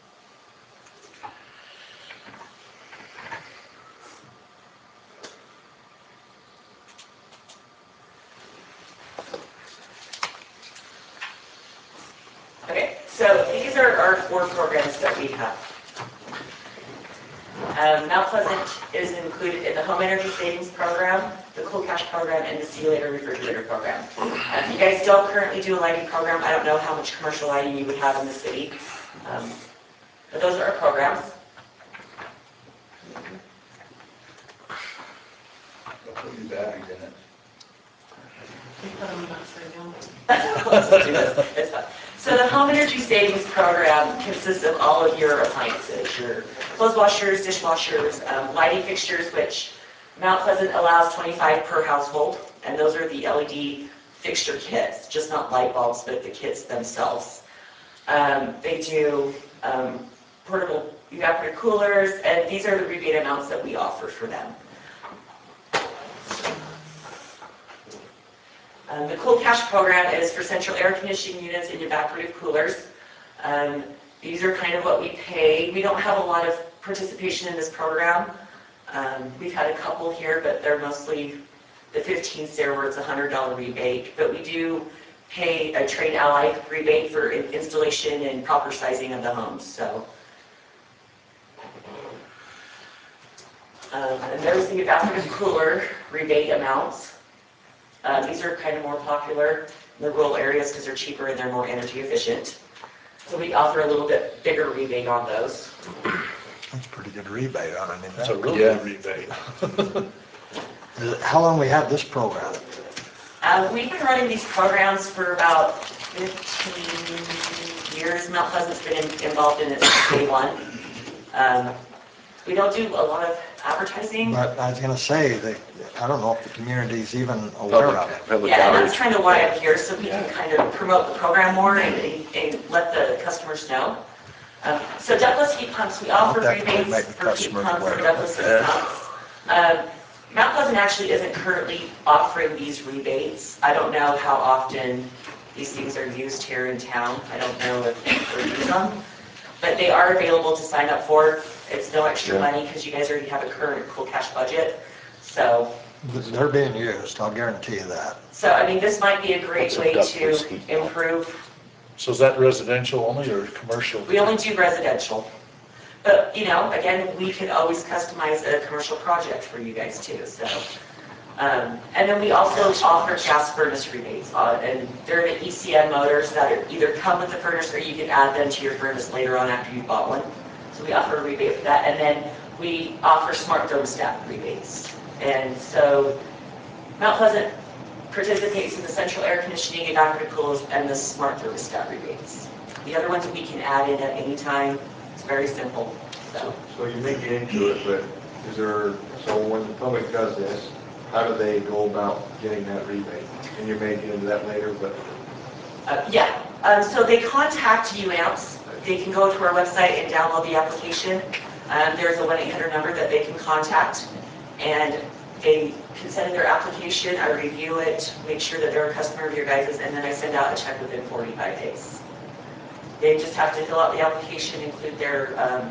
Okay, so these are our four programs that we have. Um, Mount Pleasant is included in the Home Energy Savings Program, the Cool Cash Program, and the Simulator Refrigerator Program. Uh, if you guys don't currently do a lighting program, I don't know how much commercial lighting you would have in the city, um, but those are our programs. I'll put new batteries in it. You put them upside down. Let's do this. It's fun. So the Home Energy Savings Program consists of all of your appliances, your clothes washers, dishwashers, um, lighting fixtures, which Mount Pleasant allows twenty-five per household, and those are the L E D fixture kits, just not light bulbs, but the kits themselves. Um, they do um, portable evaporator coolers, and these are the rebate amounts that we offer for them. Um, the Cool Cash program is for central air conditioning units and evaporative coolers. Um, these are kind of what we pay. We don't have a lot of participation in this program. Um, we've had a couple here, but they're mostly the fifteen there where it's a one hundred dollar rebate. But we do pay a Trade Ally rebate for in installation and proper sizing of the homes. So Um, and there's the evaporative cooler rebate amounts. Uh, these are kind of more popular in the rural areas because they're cheaper and they're more energy efficient. So we offer a little bit bigger rebate on those. That's a pretty good rebate on it. That's a really Yeah. good rebate. How long we had this program? Uh, we've been running these programs for about fifteen years. Mount Pleasant's been in, involved in it since day one. Um, we don't do a lot of advertising. But I was gonna say, that I don't know if the community's even aware of it. Public Yeah, and that's outreach. kind of why I'm here, so we can kind of promote the program more and, and let the customers know. Um, so ductless heat pumps, we offer I'll definitely rebates make the for heat customers pumps aware and of ductless it. heat pumps. Um, Mount Pleasant actually isn't currently offering these rebates. I don't know how often these things are used here in town. I don't know if they use them, but they are available to sign up for. It's no extra money because you guys already have a current cool cash budget. So, They're being used, I'll guarantee you that. so I mean, this might be a great What's a way ductless to heat pump? improve. So is that residential only or commercial? We only do residential. But, you know, again, we could always customize a commercial project for you guys too, so. Um, and then we also offer gas furnace rebates, uh, and they're the E C M motors that are either come with the furnace or you can add them to your furnace later on after you've bought one. So we offer a rebate for that, and then we offer smart thermostat rebates. And so Mount Pleasant participates in the central air conditioning, evaporative coolers, and the smart thermostat rebates. The other ones we can add in at any time. It's very simple, so. So you may get into it, but is there, so when the public does this, how do they go about getting that rebate? And you may get into that later, but Uh, yeah, um, so they contact U A M P S. They can go to our website and download the application. Um, there's a one eight hundred number that they can contact, and they can send in their application. I review it, make sure that they're a customer of your guys', and then I send out a check within forty-five days. They just have to fill out the application, include their um,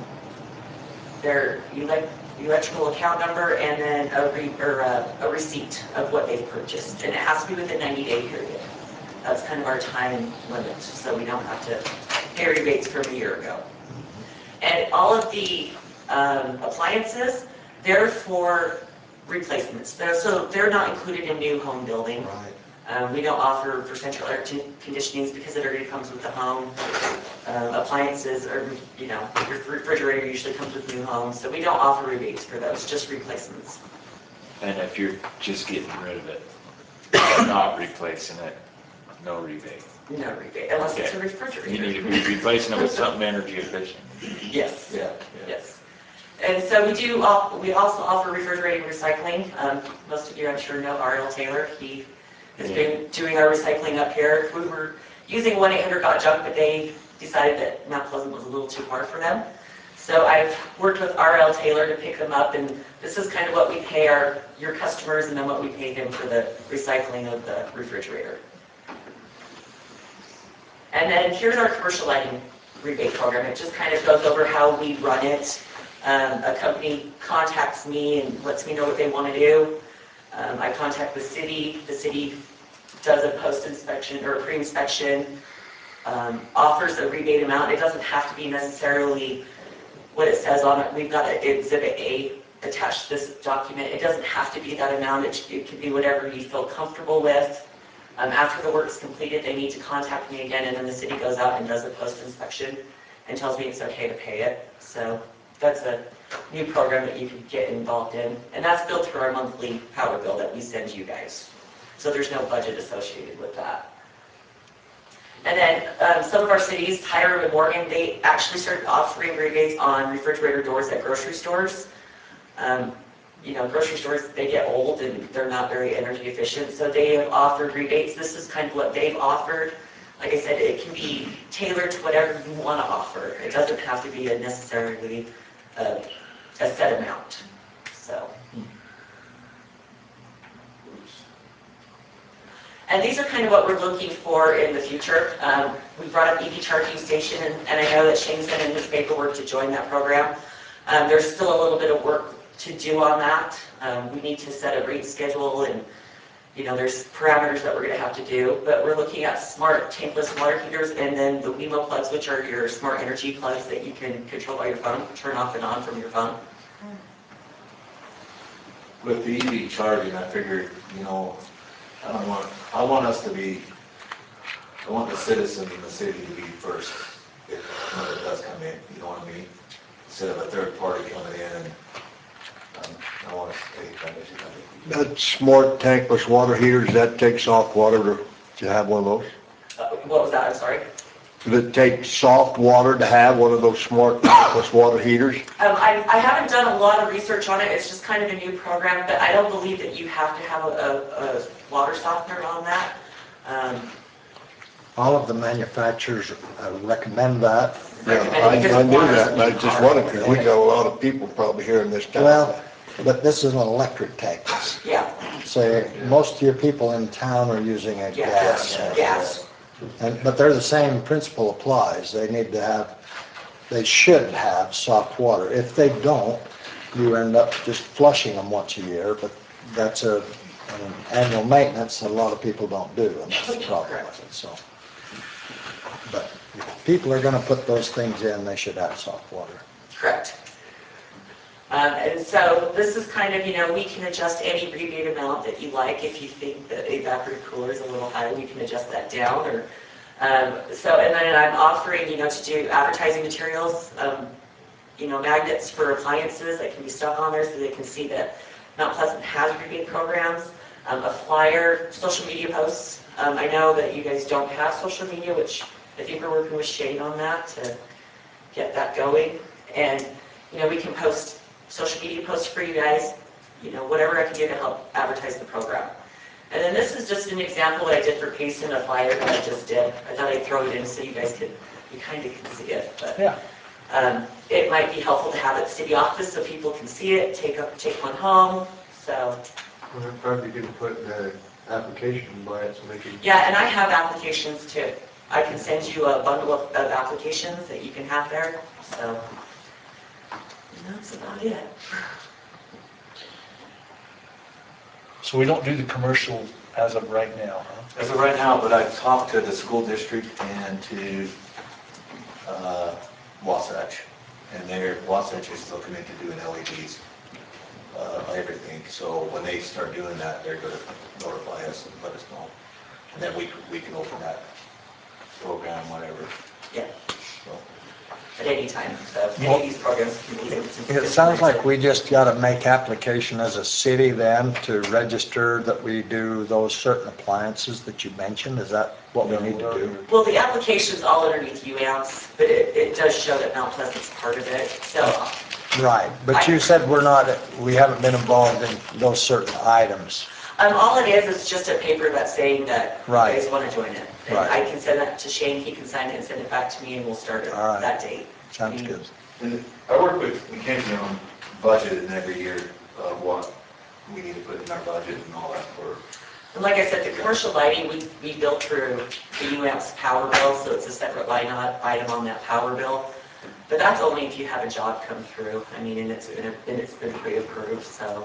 their elect electrical account number, and then a, re or a, a receipt of what they've purchased, and it has to be within ninety day period. That's kind of our time limit, so we don't have to pay rebates from a year ago. And all of the um, appliances, they're for replacements. They're, so they're not included in new home building. Right. Um, we don't offer for central air conditionings because it already comes with the home. Um, appliances, or you know, your refrigerator usually comes with new homes, so we don't offer rebates for those, just replacements. And if you're just getting rid of it, not replacing it, no rebate. No rebate, unless it's a Okay. refrigerator. You need to be replacing it with something energy efficient. Yes. Yeah. Yes. And so we do, al- we also offer refrigerating recycling. Um, most of you, I'm sure, know R L Taylor. He has been doing our recycling up here. We were using one eight hundred got junk, but they decided that Mount Pleasant was a little too far for them. So I've worked with R L Taylor to pick them up, and this is kind of what we pay our, your customers, and then what we pay them for the recycling of the refrigerator. And then here's our commercial lighting rebate program. It just kind of goes over how we run it. Um, a company contacts me and lets me know what they want to do. Um, I contact the city. The city does a post-inspection or a pre-inspection, um, offers a rebate amount. It doesn't have to be necessarily what it says on it. We've got an Exhibit A attached to this document. It doesn't have to be that amount. It, it can be whatever you feel comfortable with. Um, after the work's completed, they need to contact me again, and then the city goes out and does a post-inspection and tells me it's okay to pay it. So that's a new program that you can get involved in, and that's billed through our monthly power bill that we send you guys. So there's no budget associated with that. And then um, some of our cities, Hiram and Morgan, they actually started offering rebates on refrigerator doors at grocery stores. Um, you know, grocery stores, they get old and they're not very energy efficient, so they have offered rebates. This is kind of what they've offered. Like I said, it can be tailored to whatever you want to offer. It doesn't have to be a necessarily a, a set amount. So. And these are kind of what we're looking for in the future. Um, we brought up E V charging station, and, and I know that Shane's sent in his paperwork to join that program. Um, there's still a little bit of work to do on that. Um, we need to set a rate schedule, and you know, there's parameters that we're going to have to do. But we're looking at smart tankless water heaters, and then the Wemo plugs, which are your smart energy plugs that you can control by your phone, turn off and on from your phone. with the E V charging, I figured, you know, I don't want, I want us to be, I want the citizens in the city to be first, if, when it does come in, you know what I mean? Instead of a third party coming in and, um, I want us to take advantage of that. That smart tankless water heaters, that takes soft water to, to have one of those? Uh, What was that, I'm sorry? Does it take soft water to have one of those smart tankless water heaters? Um, I, I haven't done a lot of research on it, it's just kind of a new program, but I don't believe that you have to have a, a, a water softener on that. Um, All of the manufacturers uh, recommend that. Yeah, I, I knew that, and I just wondered, because we got a lot of people probably here in this town. Well, but this is an electric tankless. Yeah, So most of your people in town are using a yeah, gas. gas. And, but they're the same principle applies. They need to have, they should have soft water. If they don't, you end up just flushing them once a year, but that's a, an annual maintenance that a lot of people don't do, and that's the problem with it, so. But if people are gonna put those things in, they should have soft water. Correct. Um, and so this is kind of, you know, we can adjust any rebate amount that you like. If you think that the evaporative cooler is a little high, we can adjust that down. Or um, so, and then I'm offering, you know, to do advertising materials, um, you know, magnets for appliances that can be stuck on there so they can see that Mount Pleasant has rebate programs. Um, a flyer, social media posts. Um, I know that you guys don't have social media, which I think we're working with Shane on that to get that going. And, you know, we can post social media posts for you guys, you know, whatever I can do to help advertise the program. And then this is just an example that I did for Payson, a flyer that I just did. I thought I'd throw it in so you guys could, you kind of can see it. But Yeah. um, it might be helpful to have it at city office so people can see it, take up, take one home. So. Well, they're probably gonna put the application by it so they can. Yeah, and I have applications too. I can send you a bundle of, of applications that you can have there. So. And that's about it. So we don't do the commercial as of right now, huh? As of right now, but I've talked to the school district and to, uh, Wasatch. And their, Wasatch is looking into doing L E Ds, uh, everything. So when they start doing that, they're gonna notify us and let us know. And then we, we can open that program, whatever. Yeah, So, at any time. So any of these programs can be used. It sounds like we just gotta make application as a city then to register that we do those certain appliances that you mentioned. Is that what we need to do? Well, the application's all underneath U A M S, but it, it does show that Mount Pleasant's part of it. So Right, but you said we're not, we haven't been involved in those certain items. um, all it is is just a paper that's saying that you Right. guys want to join it. And Right. I can send that to Shane, he can sign it and send it back to me and we'll start it All right. that date. Sounds good. and I work with Mackenzie on budgeting every year of what we need to put in our budget and all that for. And like I said, the commercial lighting, we, we built through the U A M S power bill, so it's a separate line item on that power bill. But that's only if you have a job come through. I mean, and it's been, and it's been pre-approved, so.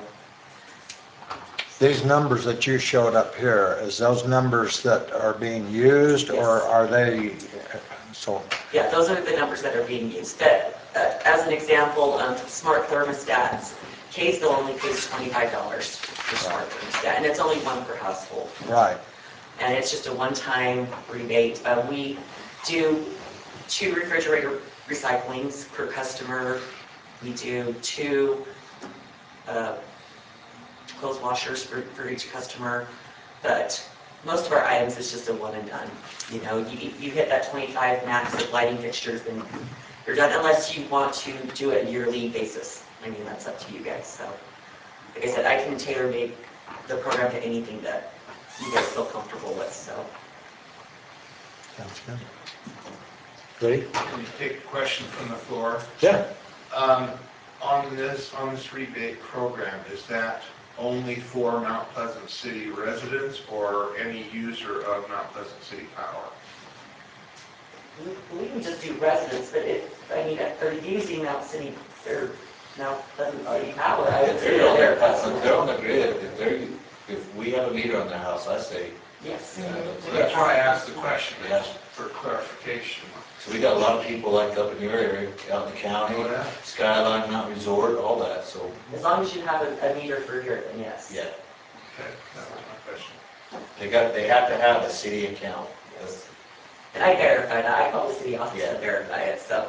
These numbers that you showed up here, is those numbers that are being used or Yes. are they, so, Yeah, those are the numbers that are being used. But uh, as an example, um, smart thermostats, Kaysville only pays twenty-five dollars for smart thermostat, and it's only one per household. right. And it's just a one-time rebate. Uh, we do two refrigerator recyclings per customer. We do two uh, clothes washers for, for each customer. But most of our items is just a one and done. You know, you, you hit that twenty-five max of lighting fixtures, then you're done unless you want to do it yearly basis. I mean, that's up to you guys. So, like I said, I can tailor make the program to anything that you guys feel comfortable with. So, Sounds good. Ready? Can you take a question from the floor? Yeah. Um, on this, on this rebate program, is that only for Mount Pleasant City residents or any user of Mount Pleasant City Power? we, we can just do residents, but if, I mean, if they're using Mount City, or Mount Pleasant City Power, I would If say they're on that their, they're if they're customers. on the grid, if they're, if we have a meter on their house, I say Yes. So that's why I asked the question, Yes. for clarification. So we got a lot of people like up in your area, out in the county, Oh, yeah. Skyline, Mountain Resort, all that, so, As long as you have a, a meter for here, then yes. yeah. Okay, that was my question. They got, they have to have a city account. Yes. And I verify that, I call the city office Yeah. to verify it, so.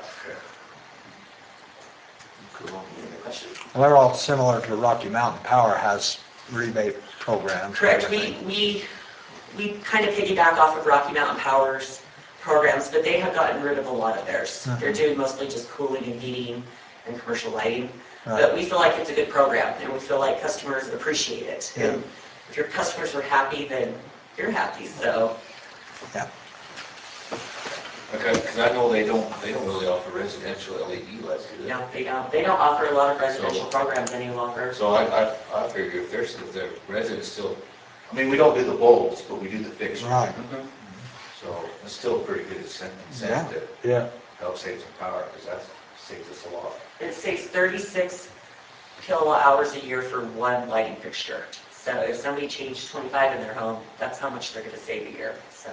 Any other questions? Well, they're all similar to Rocky Mountain Power has rebate programs. Correct, we, we, we kind of piggyback off of Rocky Mountain Power's programs, but they have gotten rid of a lot of theirs. They're doing mostly just cooling and heating and commercial lighting. But we feel like it's a good program, and we feel like customers appreciate it. Yeah. And if your customers are happy, then you're happy, so. Yeah. Okay, because I know they don't, they don't really offer residential L E D lights, do they? No, they don't, they don't offer a lot of residential programs any longer. So I, I, I figure if there's, if the residents still, I mean, we don't do the bulbs, but we do the fixtures. Right. So it's still a pretty good incentive Yeah. to Yeah. help save some power, because that saves us a lot. It saves thirty-six kilowatt hours a year for one lighting fixture. So if somebody changed twenty-five in their home, that's how much they're gonna save a year, so.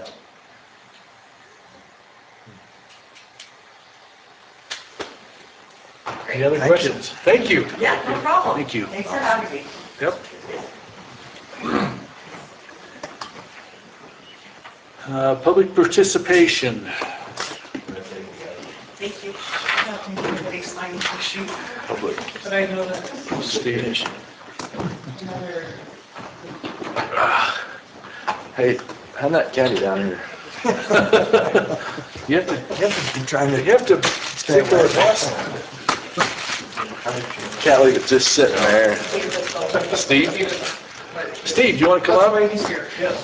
Any other Thank you. questions? Thank you. Yeah, no problem. Thank you. Thanks for having me. Yep. Uh, Public participation. Thank you. I don't think anybody's signed the sheet, Public. but I know that Steve. another, Hey, hand that candy down here. You have to, You have to be trying to you have to stay take care away of from that. Can't leave it just sitting there. Steve? Steve, you want to come that's up? why he's here. Yes.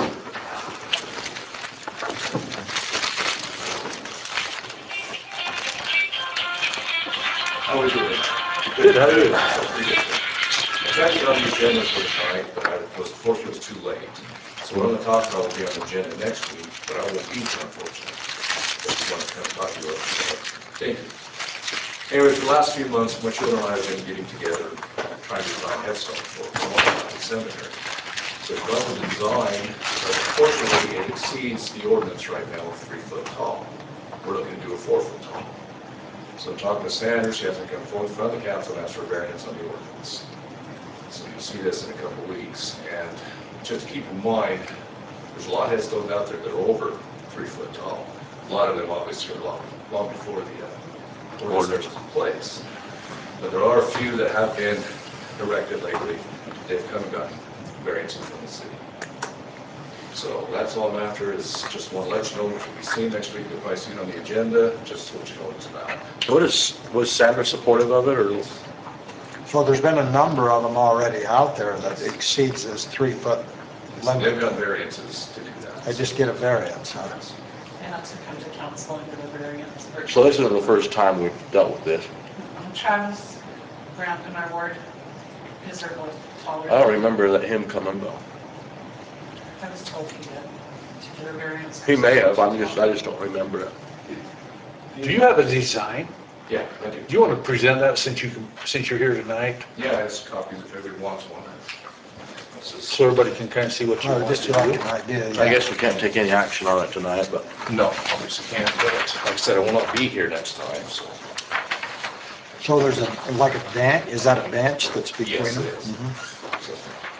How are we doing? Good, how are you? It's actually on the agenda for tonight, but I was, unfortunately, it was too late. So what I'm gonna talk about will be on the agenda next week, but I won't be here unfortunately. But just want to kind of talk to you about it. Thank you. Anyway, for the last few months, my children and I have been getting together, trying to design headstones for the cemetery. So we've got the design, but unfortunately, it exceeds the ordinance right now of three foot tall. We're looking to do a four foot tall. So I'm talking to Sanders, she hasn't come forward in front of the council and asked for variance on the ordinance. So you'll see this in a couple of weeks. And just keep in mind, there's a lot of headstones out there that are over three foot tall. A lot of them obviously are long, long before the uh, ordinance was in place. But there are a few that have been erected lately. They've come and gotten variances from the city. So that's all I'm after, is just want to let you know what you'll be seeing next week. If I see it on the agenda, just so you know what it's about. What is, was Sandra supportive of it, or? So there's been a number of them already out there that exceeds this three-foot So they've limit. got variances to do that. I just get a variance, huh? They have to come to council and get a variance. or- So this isn't the first time we've dealt with this. Travis Grant in our ward, his are both taller. I don't remember that him coming though. I was told he did, to get a variance. He may have, I'm just, I just don't remember it. Do you have a design? Yeah, I do. Do you want to present that since you can, since you're here tonight? Yeah, it's copies if everybody wants one. This is- So everybody can kind of see what you Or want just to like do? an idea, I yeah. guess we can't take any action on it tonight, but No, obviously can't, but like I said, I will not be here next time, so. So there's a, like a bench, is that a bench that's between Yes, them? it is. Mhm. So,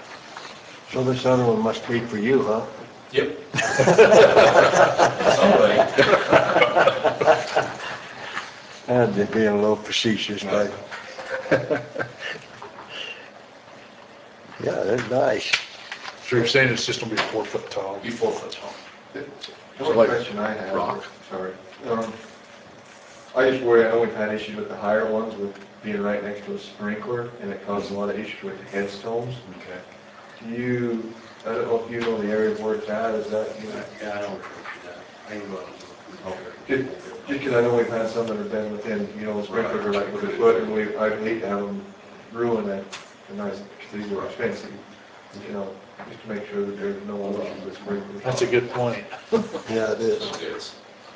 So this other one must be for you, huh? Yep. Somebody. And they're being a little facetious, but. Yeah, they're nice. So you're saying it's just going to be four foot tall? Be four foot tall. The So only like question I have, rock. sorry, um, I just worry, I know we've had issues with the higher ones with being right next to a sprinkler, and it causes a lot of issues with the headstones. Okay. Do you, I don't know if you know the area where it's at, is that, you know? Yeah, I don't refer to that. I can go out and look. Just, just because I know we've had some that have been within, you know, sprinklers are like with a foot, and we, I'd hate to have them ruin that, a nice, because these are expensive, you know, just to make sure that there's no issues with sprinklers. That's a good point. Yeah, it is. It is.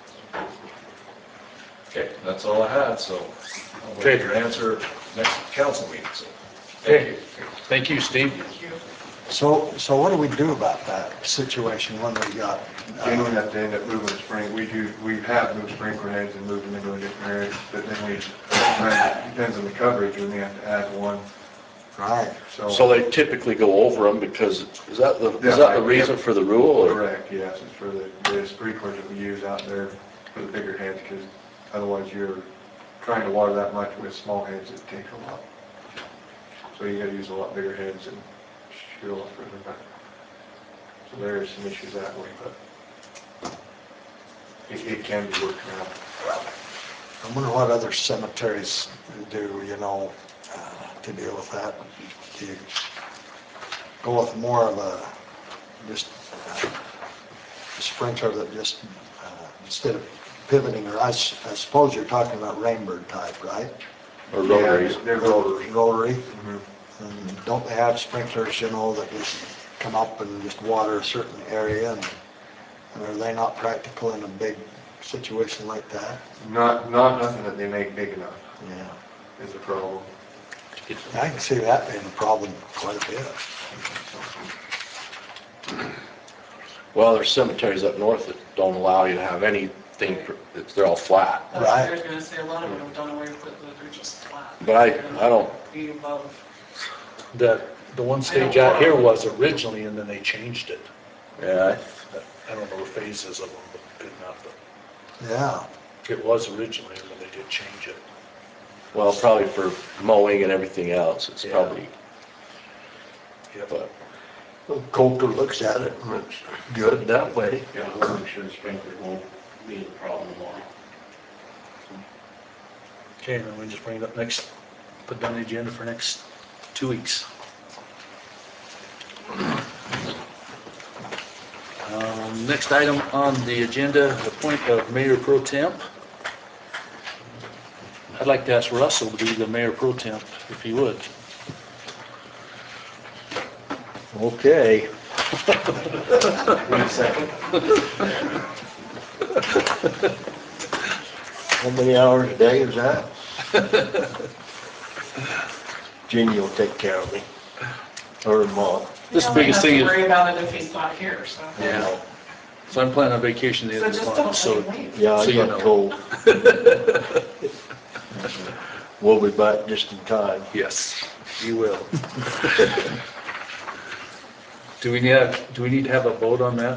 Okay, that's all I had, so I'll Okay. wait your answer next council meeting, so. Thank Okay. you. Thank you, Steve. Thank you. So, so what do we do about that situation when we got? uh, Then we have to end up moving the spring, we do, we have moved sprinkler heads and moved them into a different area, but then we, depends on the coverage, we may have to add one, Right. so. So they typically go over them because, is that the, Yeah, is that the right. reason for the rule or? Correct, yes, it's for the, the sprinklers that we use out there for the bigger heads, because otherwise you're trying to water that much with small heads, it takes a lot. So you gotta use a lot bigger heads and shoot a lot further back. So there's some issues that way, but it, it can be worked around. I wonder what other cemeteries do, you know, uh, to deal with that. Do you go with more of a, just uh, a sprinkler that just, uh, instead of pivoting, or I s- I suppose you're talking about Rainbird type, right? Or rotaries? Yeah, they're rotary. Rotary. Mhm. And don't they have sprinklers, you know, that just come up and just water a certain area? And and are they not practical in a big situation like that? Not, not nothing that they make big enough Yeah. is the problem. I can see that being a problem quite a bit. Well, there's cemeteries up north that don't allow you to have anything, pr- it's- they're all flat. That's what I was gonna say, a lot of them have done away with it, that they're just flat. But I, I don't, Be above. The, the one stage out here was originally, and then they changed it. yeah, I don't know the phases of them, but good enough. Yeah. But it was originally, and then they did change it. well, probably for mowing and everything else, it's Yeah. probably, Yeah, but, Coulter looks at it and it's good that way. Yeah, we'll make sure the sprinklers won't be the problem more. okay, then we just bring it up next, put down the agenda for next two weeks. Um, next item on the agenda, appoint of mayor pro temp. I'd like to ask Russell to be the mayor pro temp, if he would. Okay. How many hours a day is that? Jeannie will take care of me, or mom. This biggest thing You is, don't have to worry about it if he's not here, so. yeah, so I'm planning on vacation the So end of the just month, don't so. let him leave. Yeah, So I you got know. told. We'll be back just in time. Yes, you will. Do we need, do we need to have a vote on that?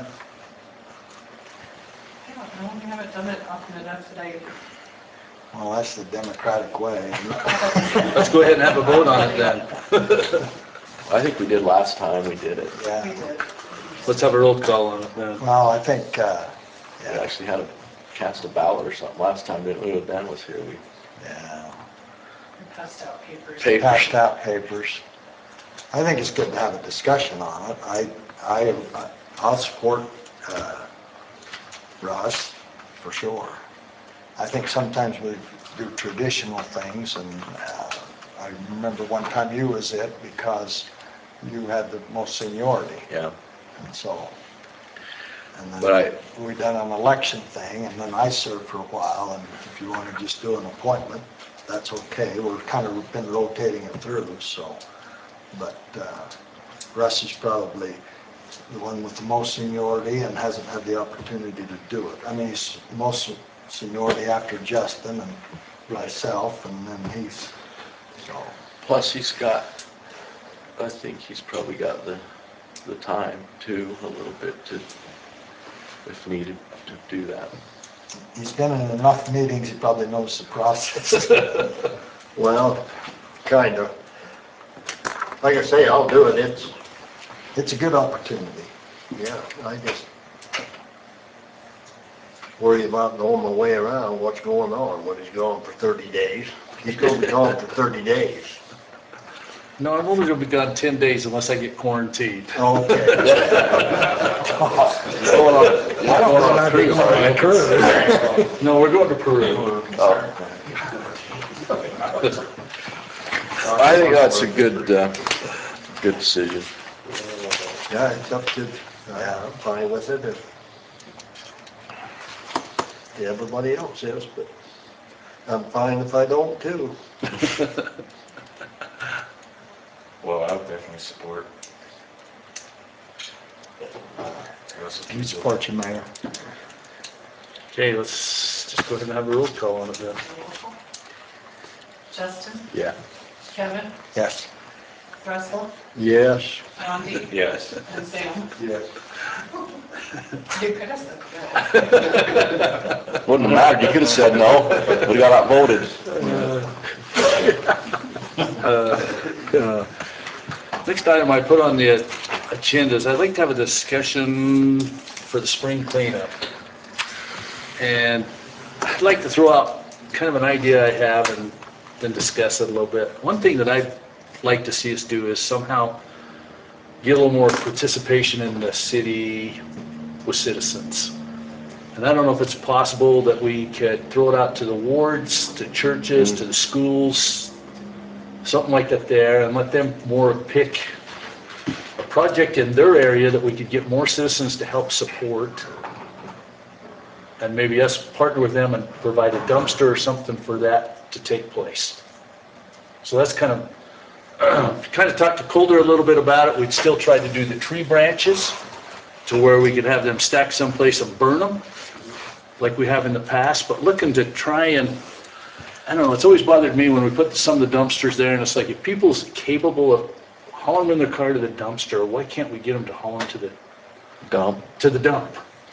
I don't know, we haven't done it often enough that I. Well, that's the democratic way. Let's go ahead and have a vote on it then. I think we did last time we did it. We Yeah. did. Let's have a roll call on it then. Well, I think, uh, We yeah, actually had to cast a ballot or something last time, didn't we, when Ben was here? We yeah. We passed out papers. Papers. Passed out papers. I think it's good to have a discussion on it. I, I, I'll support, uh, Russ, for sure. I think sometimes we do traditional things, and, uh, I remember one time you was it because you had the most seniority, Yeah, and so. And but I, then we done an election thing, and then I served for a while, and if you want to just do an appointment, that's okay. We're kind of been rotating it through, so. But uh, Russ is probably the one with the most seniority and hasn't had the opportunity to do it. I mean, he's most seniority after Justin and myself, and then he's, so. plus he's got, I think he's probably got the, the time too, a little bit to, if needed, to do that. He's been in enough meetings, he probably knows the process. Well, kind of. Like I say, I'll do it. It's, It's a good opportunity. yeah, I just worry about knowing my way around, what's going on when he's gone for thirty days. He's gonna be gone for thirty days. No, I'm only gonna be gone ten days unless I get quarantined. Okay. He's going on, he's I don't going know on a that cruise, he's on a right? cruise. No, we're going to Peru. Oh. I think that's a good, uh, good decision. Yeah, it's up to, yeah, I'm fine with it if everybody else is, but I'm fine if I don't too. Well, I would definitely support He supports you, Mayor. Okay, let's just go ahead and have a roll call on it then. Justin, Yeah. Kevin, Yes. Russell, Yes. Monty, Yes. and Sam. Yes. You could have said that. Wouldn't have mattered, you could have said no, we got outvoted. Uh, Next item I put on the agenda is I'd like to have a discussion for the spring cleanup. And I'd like to throw out kind of an idea I have and then discuss it a little bit. One thing that I'd like to see us do is somehow get a little more participation in the city with citizens. And I don't know if it's possible that we could throw it out to the wards, to churches, to the schools, something like that there, and let them more pick a project in their area that we could get more citizens to help support. And maybe us partner with them and provide a dumpster or something for that to take place. So that's kind of, kind of talked to Colder a little bit about it. We'd still try to do the tree branches to where we could have them stacked someplace and burn them like we have in the past, but looking to try and, I don't know, it's always bothered me when we put some of the dumpsters there, and it's like, if people's capable of hauling in their car to the dumpster, why can't we get them to haul them to the Dump. to the dump?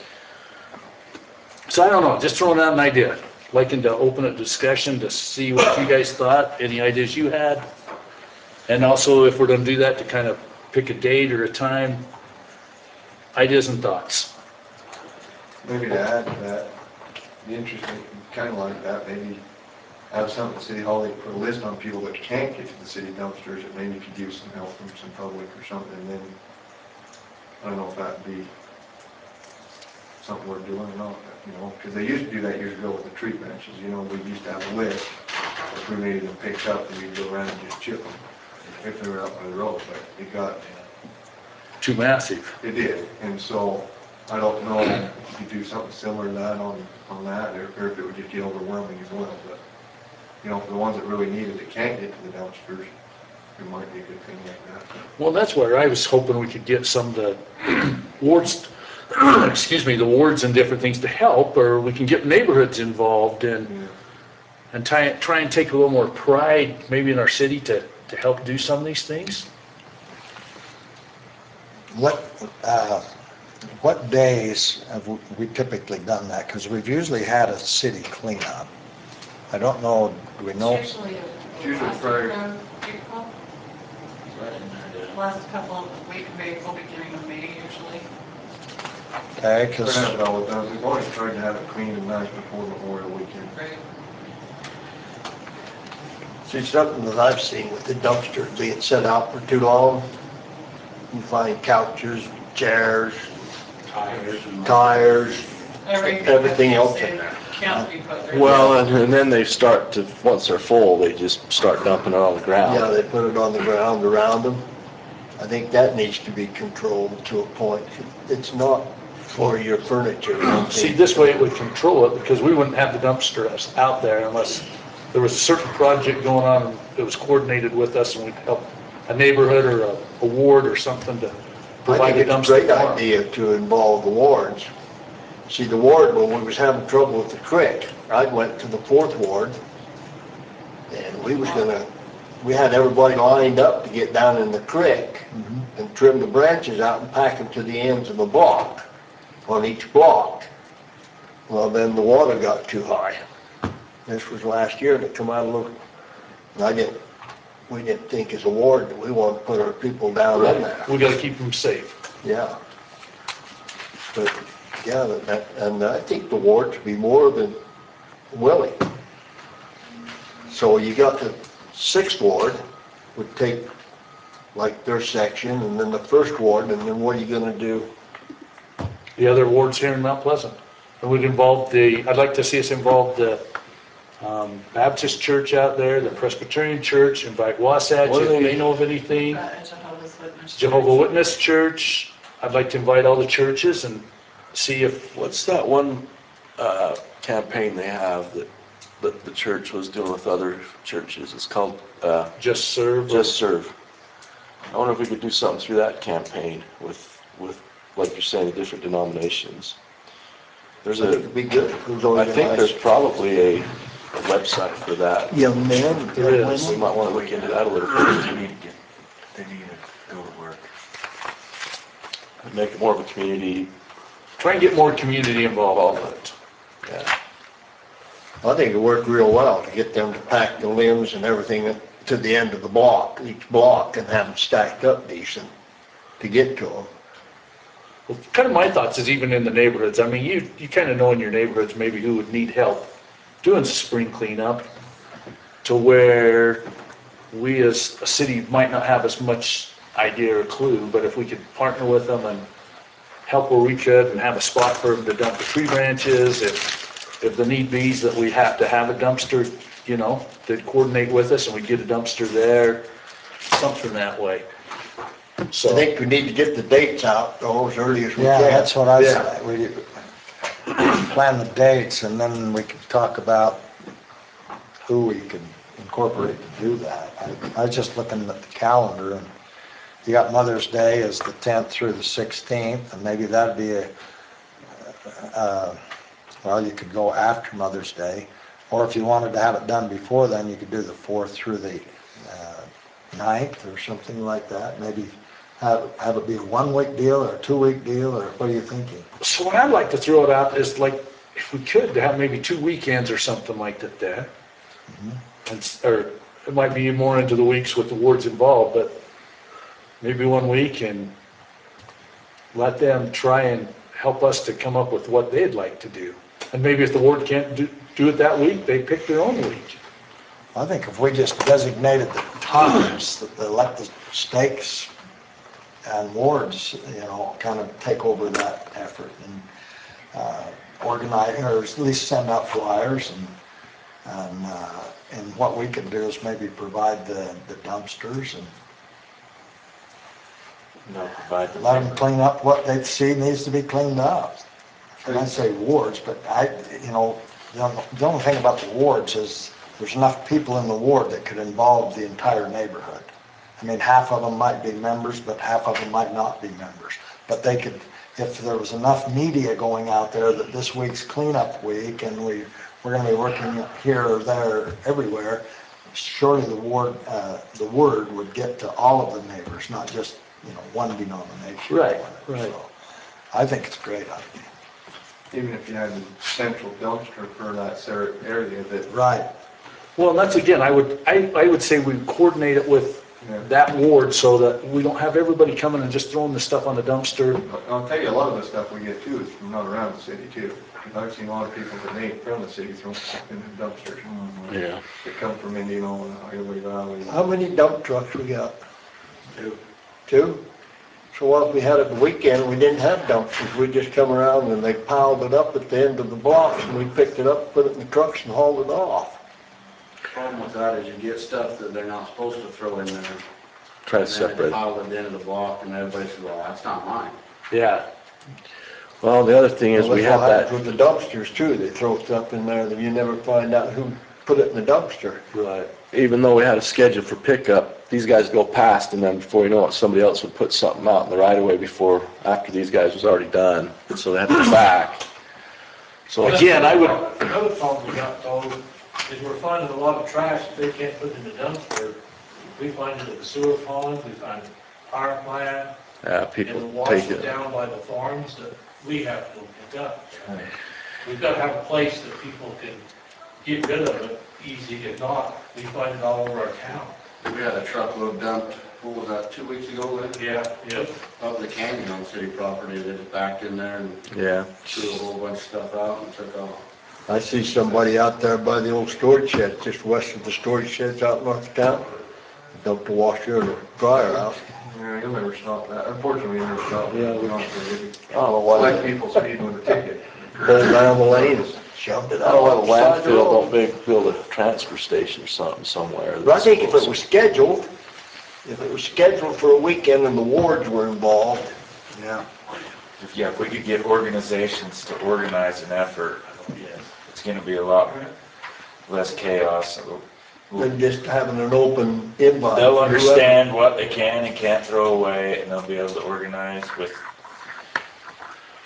So I don't know, just throwing out an idea. Liking to open a discussion to see what you guys thought, any ideas you had. And also, if we're gonna do that, to kind of pick a date or a time, ideas and thoughts. Maybe to add to that, be interesting, kind of like that, maybe have something at City Hall, they put a list on people that can't get to the city dumpsters, that maybe could use some help from some public or something, and then, I don't know if that'd be something we're doing or not, you know, because they used to do that years ago with the tree branches, you know, we used to have a list, if we needed them picked up, and we'd go around and just chip them, if they were out by the road, but it got, Too massive. it did, and so, I don't know if you could do something similar to that on, on that, or or if it would just get overwhelming as well, but, you know, for the ones that really need it, that can't get to the dumpsters, it might be a good thing like that. Well, that's where I was hoping we could get some of the wards, excuse me, the wards and different things to help, or we can get neighborhoods involved and, and try, try and take a little more pride maybe in our city to, to help do some of these things. What, uh, what days have we typically done that? Because we've usually had a city cleanup. I don't know, do we know? It's usually It's usually last Friday. week of April, last couple of week of April, beginning of May usually. Okay, We're because, gonna have it all done, we've always tried to have it clean and nice before Memorial Weekend. Right. See, something that I've seen with the dumpster being set out for too long, you find couches, chairs, tires, Everything everything that else they in there. can't be put there. Well, and, and then they start to, once they're full, they just start dumping it on the ground. Yeah, they put it on the ground around them. I think that needs to be controlled to a point. It's not for your furniture. See, this way it would control it, because we wouldn't have the dumpsters out there unless there was a certain project going on and it was coordinated with us and we'd help a neighborhood or a, a ward or something to I provide think a it's a dumpster. great for 'em. idea to involve the wards. See, the ward, when we was having trouble with the creek, I went to the fourth ward, and we was gonna, we had everybody lined up to get down in the creek and trim the branches out and pack them to the ends of the block, on each block. Well, then the water got too high. This was last year, and it come out a little, and I didn't, we didn't think as a ward that we wanted to put our people down in there. We gotta keep them safe. Yeah. But, yeah, that, and I think the ward should be more than willing. So you got the sixth ward would take like their section, and then the first ward, and then what are you gonna do? The other wards here in Mount Pleasant. It would involve the, I'd like to see us involve the um, Baptist church out there, the Presbyterian church, invite Wasatch What are if they- they know of anything. Uh, Jehovah's Witness. Jehovah Witness Church. I'd like to invite all the churches and see if, What's that one, uh, campaign they have that, that the church was doing with other churches? It's called, uh, Just Serve. Just Serve. I wonder if we could do something through that campaign with, with like you're saying, the different denominations. There's I think a, it'd be good if it was I think there's organized. probably a a website for that. Young men, There young is. We women. might want to look into that a little bit. They need to get, they need to go to work. Make it more of a community. Try and get more community involvement. Yeah. I think it worked real well to get them to pack the limbs and everything to the end of the block, each block, and have them stacked up decent to get to them. Well, kind of my thoughts is even in the neighborhoods, I mean, you, you kind of know in your neighborhoods maybe who would need help doing spring cleanup to where we as a city might not have as much idea or clue, but if we could partner with them and help where we could and have a spot for them to dump the tree branches, if, if the need be's that we have to have a dumpster, you know, they'd coordinate with us and we'd get a dumpster there, something that way. I So, think we need to get the dates out though as early as we Yeah, can. that's what I Yeah. said. We plan the dates and then we can talk about who we can incorporate to do that. I- I was just looking at the calendar and you got Mother's Day is the tenth through the sixteenth and maybe that'd be a, uh, well, you could go after Mother's Day. Or if you wanted to have it done before then, you could do the fourth through the uh, ninth or something like that. Maybe have, have it be a one-week deal or a two-week deal, or what are you thinking? so what I'd like to throw it out is like, if we could, to have maybe two weekends or something like that there. And s- Or it might be more into the weeks with the wards involved, but maybe one week and let them try and help us to come up with what they'd like to do. And maybe if the ward can't do, do it that week, they pick their own week. I think if we just designated the times, that the elected stakes and wards, you know, kind of take over that effort and uh, organize, or at least send out flyers and, and, uh, and what we could do is maybe provide the, the dumpsters and They'll provide the. let them clean up what they see needs to be cleaned up. And I say wards, but I, you know, the only- the only thing about the wards is there's enough people in the ward that could involve the entire neighborhood. I mean, half of them might be members, but half of them might not be members. But they could, if there was enough media going out there that this week's cleanup week and we, we're gonna be working here or there, everywhere, surely the ward, uh, the word would get to all of the neighbors, not just, you know, one denomination. Right, right. So, I think it's a great idea. Even if you had a central dumpster for that cer- area that, Right. Well, and that's again, I would, I, I would say we coordinate it with Yeah. that ward so that we don't have everybody coming and just throwing the stuff on the dumpster. I'll tell you, a lot of the stuff we get too is from not around the city too. I've seen a lot of people that ain't from the city throwing stuff in the dumpsters. Yeah. That come from Indianola, Iowa Valley. How many dump trucks we got? Two. Two? So what if we had it the weekend and we didn't have dumpsters? We'd just come around and they piled it up at the end of the blocks and we picked it up, put it in the trucks and hauled it off. Problem with that is you get stuff that they're not supposed to throw in there. Try to And then separate. they pile it at the end of the block and everybody says, well, that's not mine. Yeah. Well, the other thing is Well, we that's have what that, happens with the dumpsters too. They throw stuff in there that you never find out who put it in the dumpster. Right. even though we had a schedule for pickup, these guys go past and then before you know it, somebody else would put something out in the right of way before, after these guys was already done. So they have to go back. So Again, I would, Another problem we got though, is we're finding a lot of trash that they can't put in the dumpster. We find it at the sewer pond, we find it at power plant, yeah, and the people wash take it it. down by the farms that we have to go pick up. We've got to have a place that people can get rid of it easy. If not, we find it all over our town. We had a truckload dumped, what was that, two weeks ago, Lynn? Yeah, yep. Up the canyon on city property, they just backed in there and Yeah. threw a whole bunch of stuff out and took off. I see somebody out there by the old storage shed, just west of the storage sheds out north of town. Dumped the washer and the dryer out. Yeah, you'll never stop that. Unfortunately, you'll never stop. Yeah, it. we- Not very good. I don't know It's why, like people speeding with a ticket. pulled down the lane and shoved it I out. don't know, why the side of the landfill road. don't make, build a transfer station or something somewhere. But I think if it was scheduled, if it was scheduled for a weekend and the wards were involved, Yeah. If, yeah, if we could get organizations to organize an effort, it's gonna be a lot less chaos. than just having an open invite. They'll understand what they can and can't throw away, and they'll be able to organize with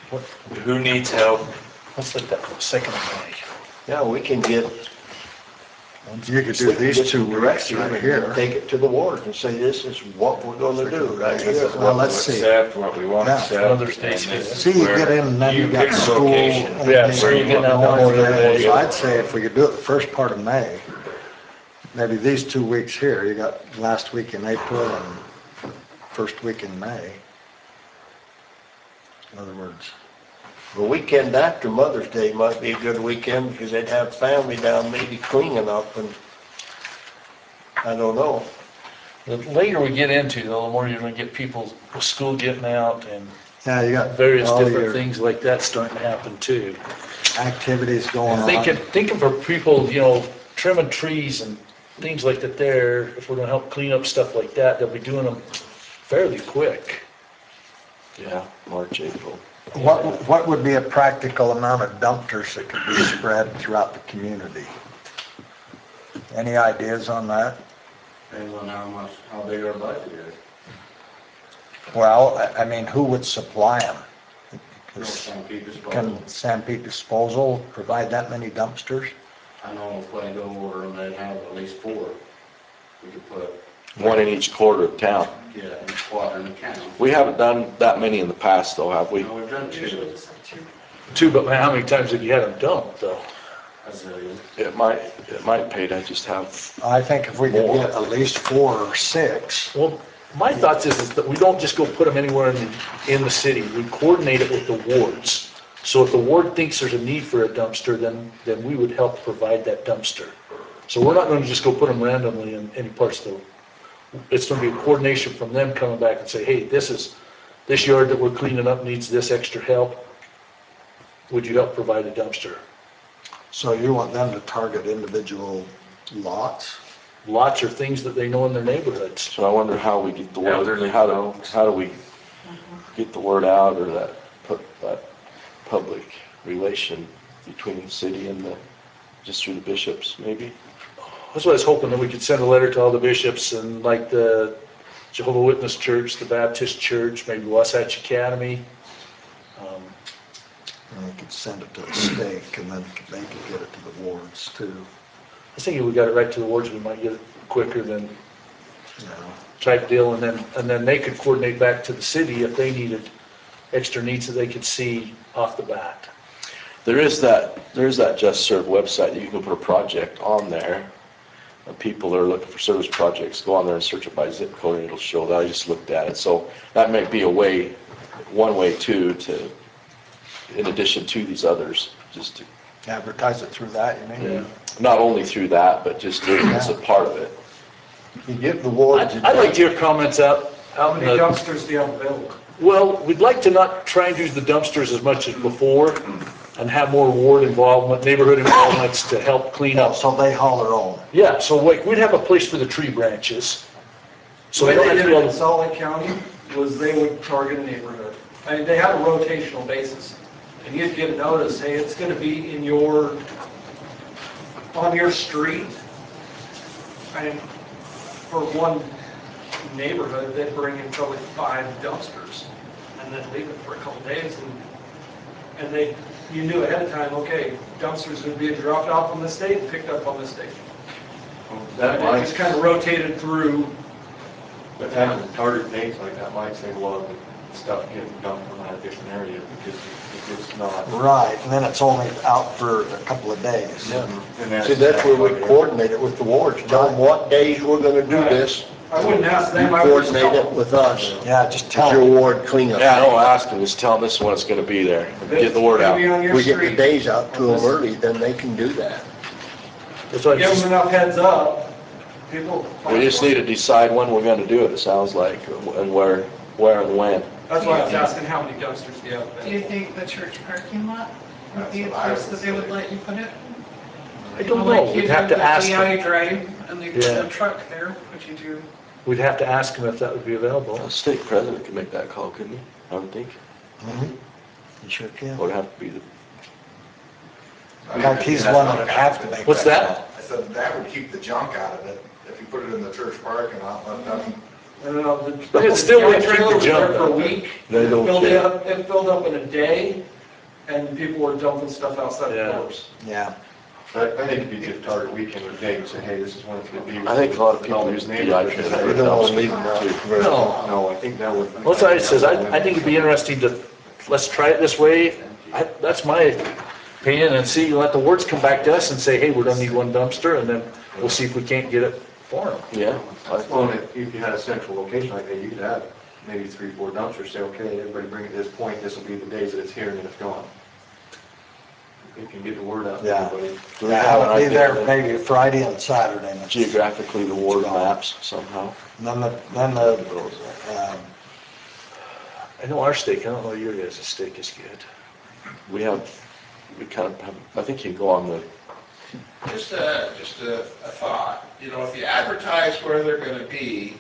Who needs help? Let's look at that second of May. Yeah, we can get, You could do these two weeks direction right here, here. take it to the ward and say, this is what we're gonna do right This here. is Well, what let's we'll see. accept, what we won't Yeah. accept. Mother's Day's and this is See, you where get in and then you got pick school. location. and Yeah, then so you get that Memorial Memorial Day. Day. So I'd say if we could do it the first part of May, maybe these two weeks here, you got last week in April and first week in May. In other words, The weekend after Mother's Day might be a good weekend because they'd have family down maybe cleaning up and, I don't know. The later we get into, the more you're gonna get people, with school getting out and yeah, you got various all different your things like that starting to happen too. activities going on. Thinking, thinking for people, you know, trimming trees and things like that there, if we're gonna help clean up stuff like that, they'll be doing them fairly quick. Yeah, March, April. What, what would be a practical amount of dumpsters that could be spread throughout the community? Any ideas on that? Depends on how much, how big our budget is. Well, I I mean, who would supply them? No Stampede disposal. Can Stampede Disposal provide that many dumpsters? I know if I go order them, they'd have at least four. We could put, One in each quarter of town. yeah, each quadrant of town. We haven't done that many in the past though, have we? No, we've done two. Too, but man, how many times have you had them dumped though? A zillion. It might, it might pay to just have, I think if we could get at least four or six. Well, my thoughts is, is that we don't just go put them anywhere in, the- in the city. We coordinate it with the wards. So if the ward thinks there's a need for a dumpster, then, then we would help provide that dumpster. So we're not gonna just go put them randomly in any parts of the, it's gonna be a coordination from them coming back and say, hey, this is, this yard that we're cleaning up needs this extra help. Would you help provide a dumpster? So you want them to target individual lots? Lots are things that they know in their neighborhoods. so I wonder how we get the word, Elderly how do, folks. how do we get the word out or that, put that public relation between the city and the, just through the bishops maybe? That's what I was hoping, that we could send a letter to all the bishops and like the Jehovah Witness Church, the Baptist Church, maybe Wasatch Academy. Um, And we could send it to the stake and then they could get it to the wards too, I was thinking we got it right to the wards, we might get it quicker than you know. type deal, and then, and then they could coordinate back to the city if they needed extra needs that they could see off the bat. There is that, there is that Just Serve website, that you can put a project on there. And people that are looking for service projects, go on there and search it by zip code and it'll show that. I just looked at it. So that might be a way, one way too, to, in addition to these others, just to, Advertise it through that, you mean? Yeah. not only through that, but just to- as a part of it. You give the wards. I'd, I'd like to hear comments out, How out in many the, dumpsters do you have available? well, we'd like to not try and use the dumpsters as much as before and have more ward involvement, neighborhood involvements to help clean up. So they haul their own. Yeah, so like, we'd have a place for the tree branches. So So they what don't they have to did be in able to, Salt Lake County was they would target a neighborhood. I mean, they had a rotational basis. And you'd get a notice, hey, it's gonna be in your, on your street. And for one neighborhood, they'd bring in probably five dumpsters and then leave it for a couple days. And and they, you knew ahead of time, okay, dumpsters would be dropped off on this date and picked up on this date. That And it might, just kind of rotated through. but having target dates like that might save a lot of stuff getting dumped from that different area because if it's not. Right, and then it's only out for a couple of days. And See, that's where we coordinate it with the wards, tell them what days we're gonna do this. I wouldn't ask You them, I would just coordinate tell it them. with us. Yeah, just It's tell your them. ward cleanup. Yeah, don't ask them, just tell them this is when it's gonna be there, get the word out. Maybe on your We get the street. days out to them early, then they can do that. that's why I Give just, them enough heads up, people. We just need to decide when we're gonna do it, it sounds like, and where, where and when. That's why I was asking how many dumpsters do you have Do you available? think the church parking lot would be a That's what I place would that they would say. let you put it? I don't Like know, you we'd have do to with ask the them. Lehigh Drive and they put Yeah. the truck there, would you do? We'd have to ask them if that would be available. The state president could make that call, couldn't he? I would think. Mhm. You sure can. Or it'd have to be the, Like he's the one that would have to make. What's that? I said that would keep the junk out of it, if you put it in the church parking lot, let them And then I'll just. But it's still the a trailer was jump there for a out there. week. They It don't filled care. up, it filled up in a day, and people were dumping stuff outside the Yeah. doors. Yeah. I, I think if you just target weekend or day and say, hey, this is when it's gonna be. I think a lot of people use the B I trailer. You don't want to leave them out very No. long. No, I think that would. Well, so I says, I, I think it'd be interesting to, let's try it this way. I, that's my opinion, and see, let the wards come back to us and say, hey, we're gonna need one dumpster, and then we'll see if we can't get it for them. Yeah. I Well, and if if you had a central location like that, you could have maybe three, four dumpsters, say, okay, everybody bring it to this point, this will be the days that it's here and then it's gone. You can get the word out to Yeah. everybody. Do we have an I'll be idea there of maybe Friday and Saturday. and it's- geographically the ward maps somehow? And then the, then the, um, I know our steak, I don't know your guys' steak is good. We have, we kind of have, I think you can go on the, Just a, just a, a thought, you know, if you advertise where they're gonna be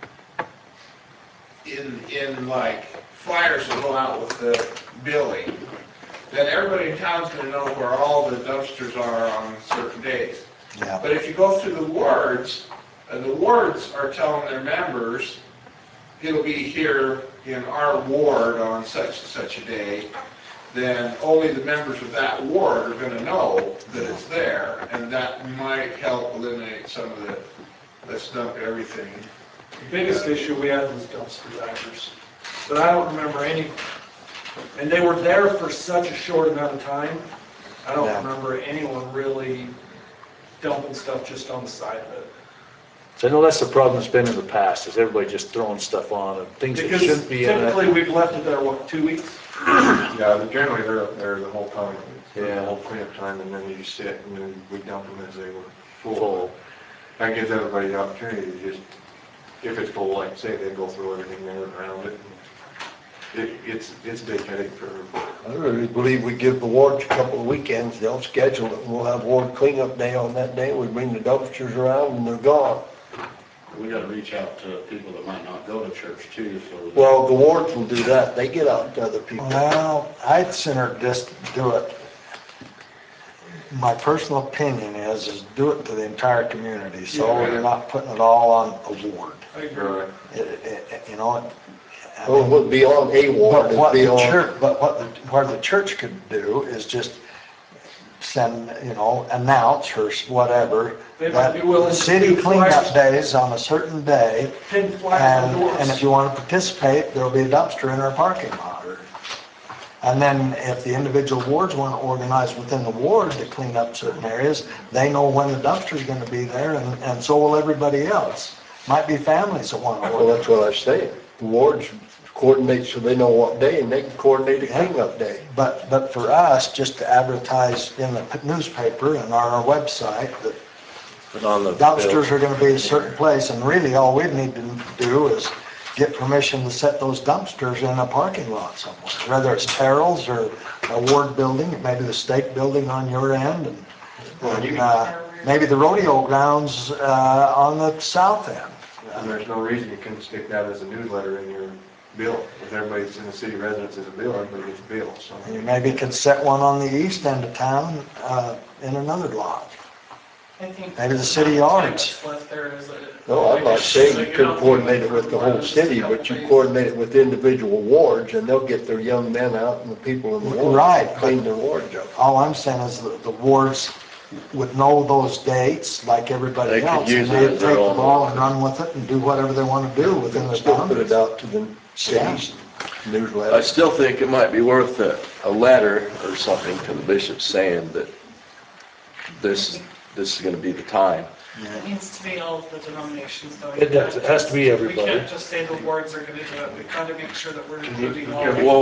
in, in like flyers that go out with the billing, then everybody in town's gonna know where all the dumpsters are on certain days. yeah. But if you go through the wards, and the wards are telling their members, it'll be here in our ward on such and such a day, then only the members of that ward are gonna know that it's there, and that might help eliminate some of the, let's dump everything. The biggest issue we had was dumpster divers, but I don't remember any, and they were there for such a short amount of time. I don't Yeah. remember anyone really dumping stuff just on the side of it. So I know that's the problem that's been in the past, is everybody just throwing stuff on and things that Because shouldn't be in it. typically, we've left it there, what, two weeks? Yeah, but generally they're up there the whole time, the Yeah. whole cleanup time, and then you just sit and then we dump them as they were full. Full. That gives everybody the opportunity to just, if it's full, like say, they go through everything there around it. It, it's, it's a big headache for everybody. I really believe we give the wards a couple of weekends, they'll schedule it, and we'll have ward cleanup day on that day, we bring the dumpsters around and they're gone. We gotta reach out to people that might not go to church too, so. that- Well, the wards will do that, they get out to other people. Well, I'd sooner just do it. My personal opinion is, is do it to the entire community, so you're not putting it all on a ward. I agree. It- it- it- You know, it- I Well, it mean, would be on a ward, but it'd what be the on, church, but what, the what the church could do is just send, you know, announce or whatever, They might that be willing to city do cleanup flyers. days on a certain day, Pin flags on and, doors. and if you want to participate, there'll be a dumpster in our parking lot. And then if the individual wards want to organize within the ward to clean up certain areas, they know when the dumpster's going to be there, and, and so will everybody else. Might be families that want to well, organize. that's what I say. The wards coordinate so they know what day, and they can coordinate a cleanup day. But, but for us, just to advertise in the newspaper and on our website that put on the. dumpsters are gonna be a certain place, and really all we need to do is get permission to set those dumpsters in a parking lot somewhere, whether it's Terrell's or a ward building, maybe the state building on your end, and, and, uh, maybe the rodeo grounds, uh, on the south end. And there's no reason you couldn't stick that as a newsletter in your bill. If everybody's in the city residence as a bill, everybody gets a bill, so. And you maybe could set one on the east end of town, uh, in another lot. I think Maybe the city amount of time yards. that's left there is a- No, I'm not saying you couldn't coordinate it with the whole city, but you coordinate it with individual wards, and they'll get their young men out and the people in the wards. Right. Clean their wards up. All I'm saying is the, the wards would know those dates like everybody They could else. use And it they'd as their take the own- ball and run with it and do whatever they want to do within the Still put it boundaries. out to the cities, I newsletter. still think it might be worth a, a letter or something to the bishop saying that this, is this is gonna be the time. It needs to be all of the denominations though. It does. It has to be everybody. We can't just say the wards are gonna do it, we've got to make sure that we're including all. Well,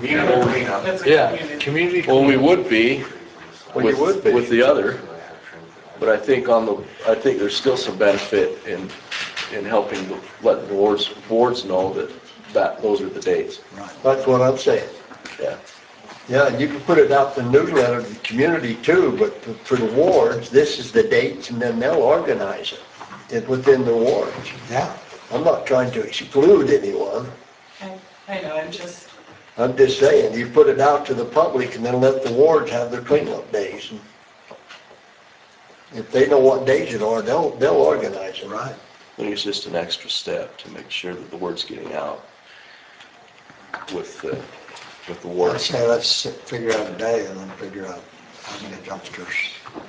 It's a Yeah, community. community. well, we would be Well, you with, would be. with the other, but I think on the, I think there's still some benefit in, in helping the- let the wards, wards know that, that, those are the dates. That's what I'm saying. Yeah. Yeah, and you can put it out in the newsletter to the community too, but for the wards, this is the dates, and then they'll organize it, it within the wards. Yeah. I'm not trying to exclude anyone. I I know, I'm just, I'm just saying, you put it out to the public and then let the wards have their cleanup days. And if they know what days it are, they'll, they'll organize it. Right. I think it's just an extra step to make sure that the word's getting out with the, with the I'd word. say let's sit- figure out a day and then figure out how many dumpsters.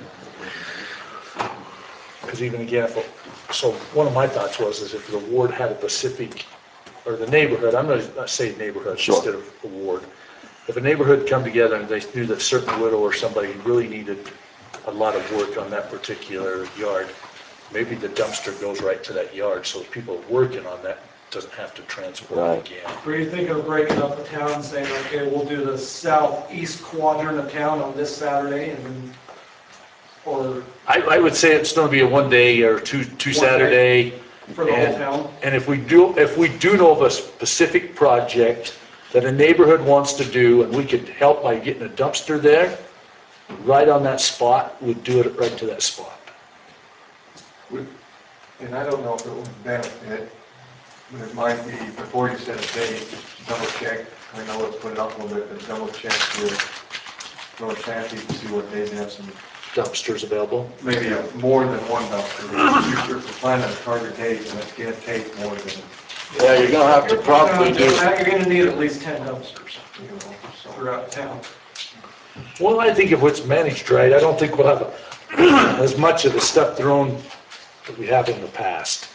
Because even again, if, so one of my thoughts was, is if the ward had a specific, or the neighborhood, I'm gonna say neighborhood Sure. instead of a ward. If a neighborhood come together and they knew that certain widow or somebody really needed a lot of work on that particular yard, maybe the dumpster goes right to that yard, so people working on that doesn't have to transport Right. it again. Were you thinking of breaking up the town and saying, okay, we'll do the southeast quadrant of town on this Saturday and then, or I, I would say it's gonna be a one day or two, two One day. Saturday. for the whole And- town? And if we do, if we do know of a specific project that a neighborhood wants to do, and we could help by getting a dumpster there, right on that spot, we'd do it right to that spot. Would- And I don't know if it would benefit, but it might be, before you set a date, double check, I know let's put it up a little bit, but double check with North Sandy to see what they have some, Dumpsters available. maybe a- more than one dumpster. If you're planning a target date, then it's gonna take more than, Yeah, you're gonna have to probably do, You're gonna need at least ten dumpsters you know, so. throughout town. Well, I think if it's managed right, I don't think we'll have as much of the stuff thrown that we have in the past.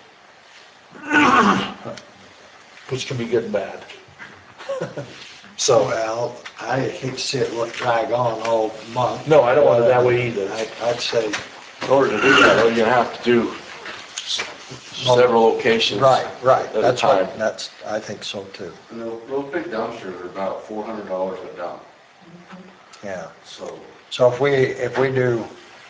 Which can be good and bad. So, Well, I hate to see it look drag on all month. no, I don't want it that way either. I- I'd say, in order to do that, though, you're gonna have to do s- several locations. right, right, At a that's time. what, that's, I think so too, And those, those big dumpsters are about four hundred dollars a dump, yeah. so. So if we, if we do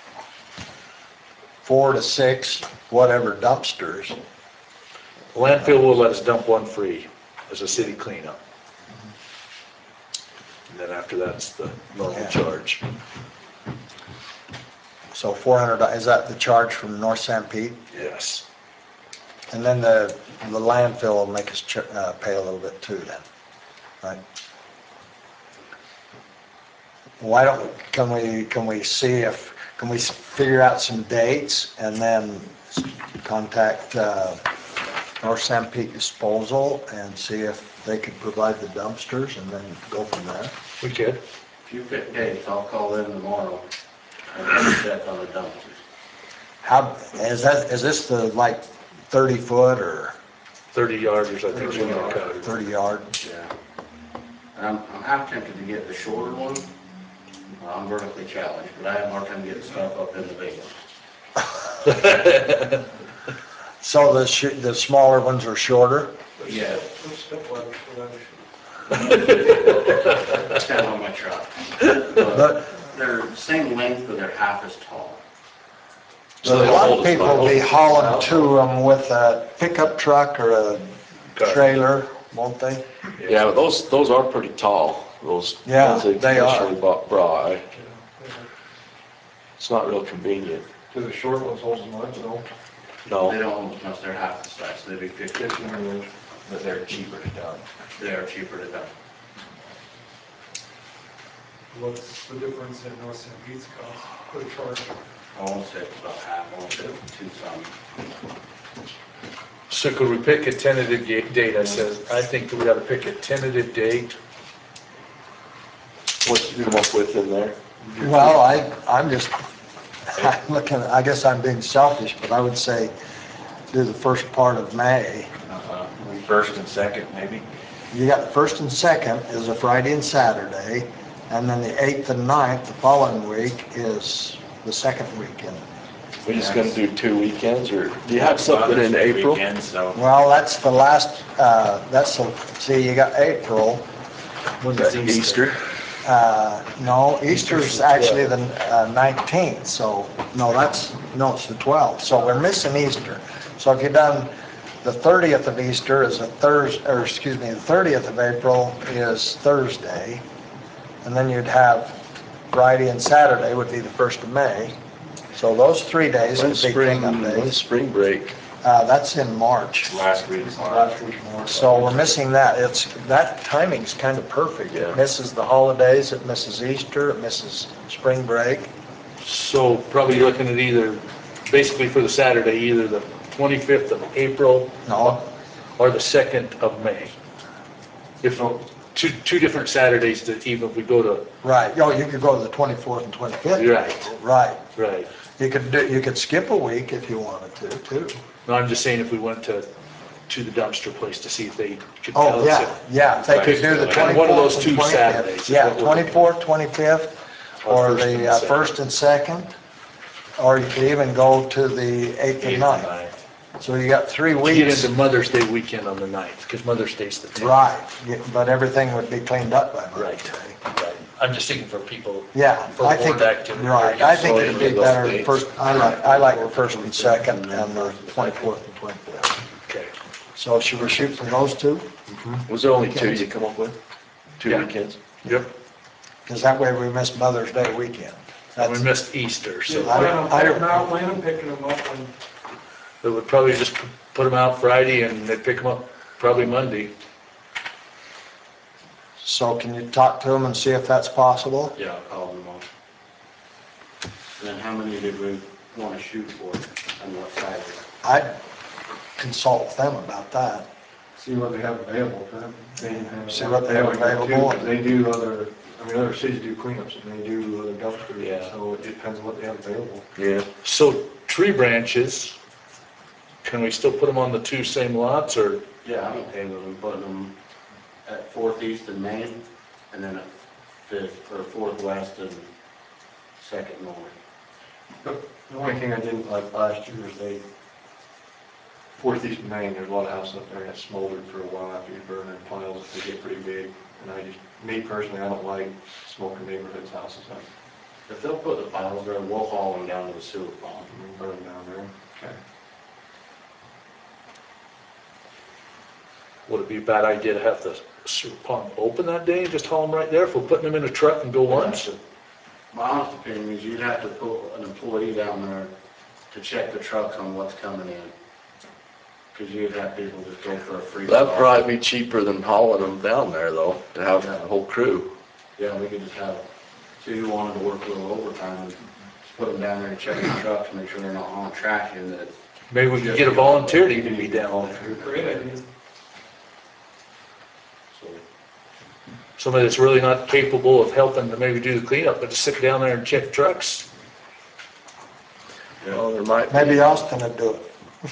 four to six, whatever dumpsters, Landfill will let us dump one free as a city cleanup. And then after that's the normal Yeah. charge. so four hundred, is that the charge from North Sanpete? Yes. And then the, the landfill will make us ch- uh, pay a little bit too then, right? Why don't, can we, can we see if, can we s- figure out some dates and then s- contact uh, North Sanpete Disposal and see if they could provide the dumpsters and then go from there? We could. If you pick dates, I'll call in tomorrow and check on the dumpsters. How, is that, is this the like thirty foot or thirty yarders, I think, we got covered. thirty yard? Yeah. And I'm, I'm half tempted to get the shorter one. Uh, I'm vertically challenged, but I have a hard time getting stuff up in the big one. So the sh- the smaller ones are shorter? Yeah, There's step ladders for that. that's kind of on my truck. But But they're same length, but they're half as tall. So a they lot hold of us people by- will be hauling to them with a pickup truck or a trailer, won't they? Yeah, but those, those are pretty tall, those. Yeah, ones that they are. commercially bought- brought. It's not real convenient. Do the short ones hold as much, no? They No, don't hold as much, they're half the size, so they'd be fifty. But they're cheaper to dump. They are cheaper to dump. What's the difference in North Sanpete's cost per charge? I won't say it's about half, I won't say it's two some. So could we pick a tentative ga- date? I says, I think we gotta pick a tentative date. what you come up with in there? Well, I, I'm just, I'm looking, I guess I'm being selfish, but I would say do the first part of May. Uh, First and second, maybe? You got the first and second is a Friday and Saturday, and then the eighth and ninth, the following week, is the second weekend. We just gonna do two weekends, or do you have something in April? Weekend, so. Well, that's the last, uh, that's the, see, you got April, When is Easter? uh, no, Easter's actually the uh, nineteenth, so, no, that's, no, it's the twelfth, so we're missing Easter. So if you done, the thirtieth of Easter is a Thursday, or excuse me, the thirtieth of April is Thursday, and then you'd have Friday and Saturday would be the first of May. So those three days would When's be spring, cleanup when's days. spring break? Uh, that's in March. Last week's Last week more. So we're missing that. It's, that timing's kind of perfect. Yeah. It misses the holidays, it misses Easter, it misses spring break. So probably looking at either, basically for the Saturday, either the twenty-fifth of April No, or the second of May. If, two, two different Saturdays that even if we go to, right, oh, you could go to the twenty-fourth and twenty-fifth. right, Right. right. You could do, you could skip a week if you wanted to, too. No, I'm just saying if we went to, to the dumpster place to see if they could tell Oh, us. yeah, if- yeah, they could do the Kind of one of those twenty-fourth two and twenty-fifth. Saturdays is Yeah, what we're looking at. twenty-fourth, twenty-fifth, Or or first and the uh, second. first and second, or you could even go to the eighth and ninth. So you got three Get weeks. into Mother's Day weekend on the ninth, because Mother's Day's the tenth. Right, yeah, but everything would be cleaned up by Monday. Right, right. I'm just thinking for people. Yeah, For I think, board activity. right, I think So it'd you be get those better, dates. first, I like, I like the first and second and the twenty-fourth and twenty-fifth. Okay. So should we shoot for those two? Was there only two you come up with? Two Yeah. weekends? Yep. Because that way we miss Mother's Day weekend. And we That's, missed Easter, so I Plan don't- on I picking don't- them out, plan on picking them up when it would probably just put them out Friday and they'd pick them up probably Monday. so can you talk to them and see if that's possible? Yeah, I'll call them on. And then how many did we want to shoot for and what size? I'd consult with them about that. See what they have available. They have- See what they have got two, available. but They do other, I mean, other cities do cleanups and they do other dumpsters, Yeah. so it depends on what they have available. Yeah. So tree branches, can we still put them on the two same lots or? Yeah, I'm okay with them putting them at Fourth East and Main, and then at Fifth, or Fourth West and Second North. But the only thing I didn't like last year is they, Fourth East Main, there's a lot of houses up there that smoldered for a while after you burn in piles, they get pretty big. And I just, me personally, I don't like smoking neighborhoods houses up. If they'll put the piles there, we'll haul them down to the sewer pond. and burn them down there. Okay. Would it be a bad idea to have the sewer pond open that day and just haul them right there if we're putting them in a truck and go once? My honest opinion is you'd have to put an employee down there to check the trucks on what's coming in. Because you'd have people just go for a free. That'd haul. probably be cheaper than hauling them down there though, to have the whole crew. Yeah, we could just have two wanted to work a little overtime and just put them down there and check the trucks, make sure they're not hauling trash in that. Maybe we could get a volunteer to even be down there. great idea. So, Somebody that's really not capable of helping to maybe do the cleanup, but to sit down there and check trucks. Well, there might be. Maybe Austin would do it.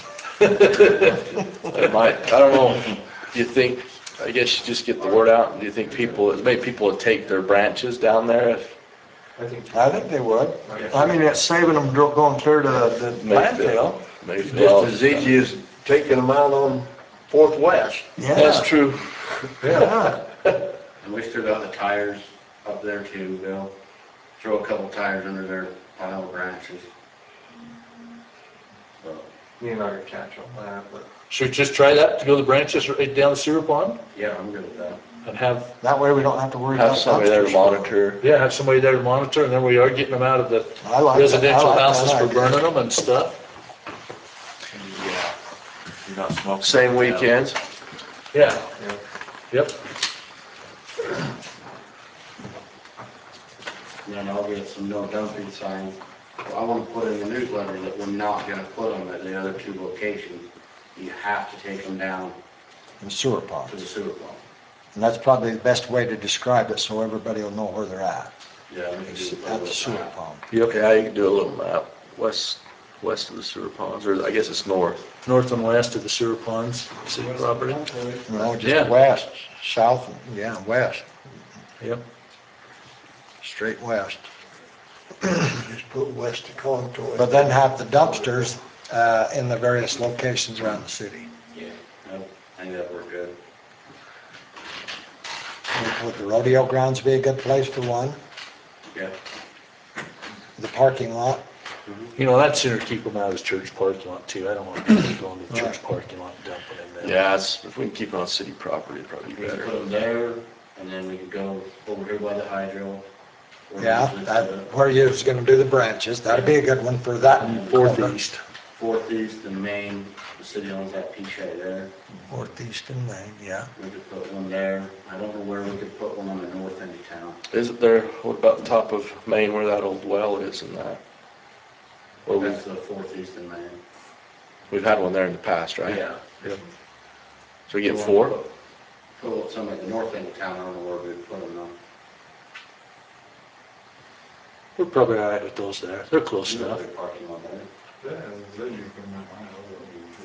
It might, I don't know, do you think, I guess you just get the word out, and do you think people, maybe people would take their branches down there if I think, I think they would. I mean, it's saving them dro- going clear to the landfill. maybe? Just as easy as taking them out on Fourth West. Yeah. That's true. Yeah. and we still got the tires up there too. They'll throw a couple tires under their pile of branches. So, me and I are catch on that, but Should we just try that, to go the branches right down the sewer pond yeah, I'm good with that. and have, That way we don't have to worry about Have somebody there to dumpsters. monitor. yeah, have somebody there to monitor and then we are getting them out of the I like that. I residential like that houses for idea. burning them and stuff. You're not smoking. Same weekends? Yeah, yep. And then I'll get some no dumping signs. I want to put in the newsletter that we're not going to put them at the other two locations. You have to take them down The sewer to ponds. the sewer pond. And that's probably the best way to describe it, so everybody will know where they're at. Yeah, we can do the At the sewer pond. Yep, Yeah, you can do a little map, west, west of the sewer ponds, or I guess it's north. north and west of the sewer ponds, city property. No, Yeah. just west, south, yeah, west, Yep. straight west. Just put West of Contour. But then have the dumpsters uh, in the various locations around the city. Yeah, no, I think that worked good. Would the rodeo grounds be a good place for one? Yeah. The parking lot? You know, I'd sooner keep them out of the church parking lot too. I don't want people going to the church parking lot and dumping in there. Yeah, it's, if we can keep it on city property, it'd probably be We can better. put them there, and then we can go over here by the hydro. where we Yeah, usually that, put it. where you're gonna do the branches, that'd be a good one for that. Fourth corner. east. Fourth East and Main, the city owns that piece right there. Northeast and Main, yeah. We could put one there. I don't know where we could put one on the north end of town. Isn't there, what about the top of Maine where that old well is and that? Where we, That's the Fourth East and Main. We've had one there in the past, right? Yeah. Yep. So we get four? Put some at the north end of town, I don't know where we put them though. We're probably all right with those there. They're close You know, enough. they're parking lot there. Yeah, then you can run mine over.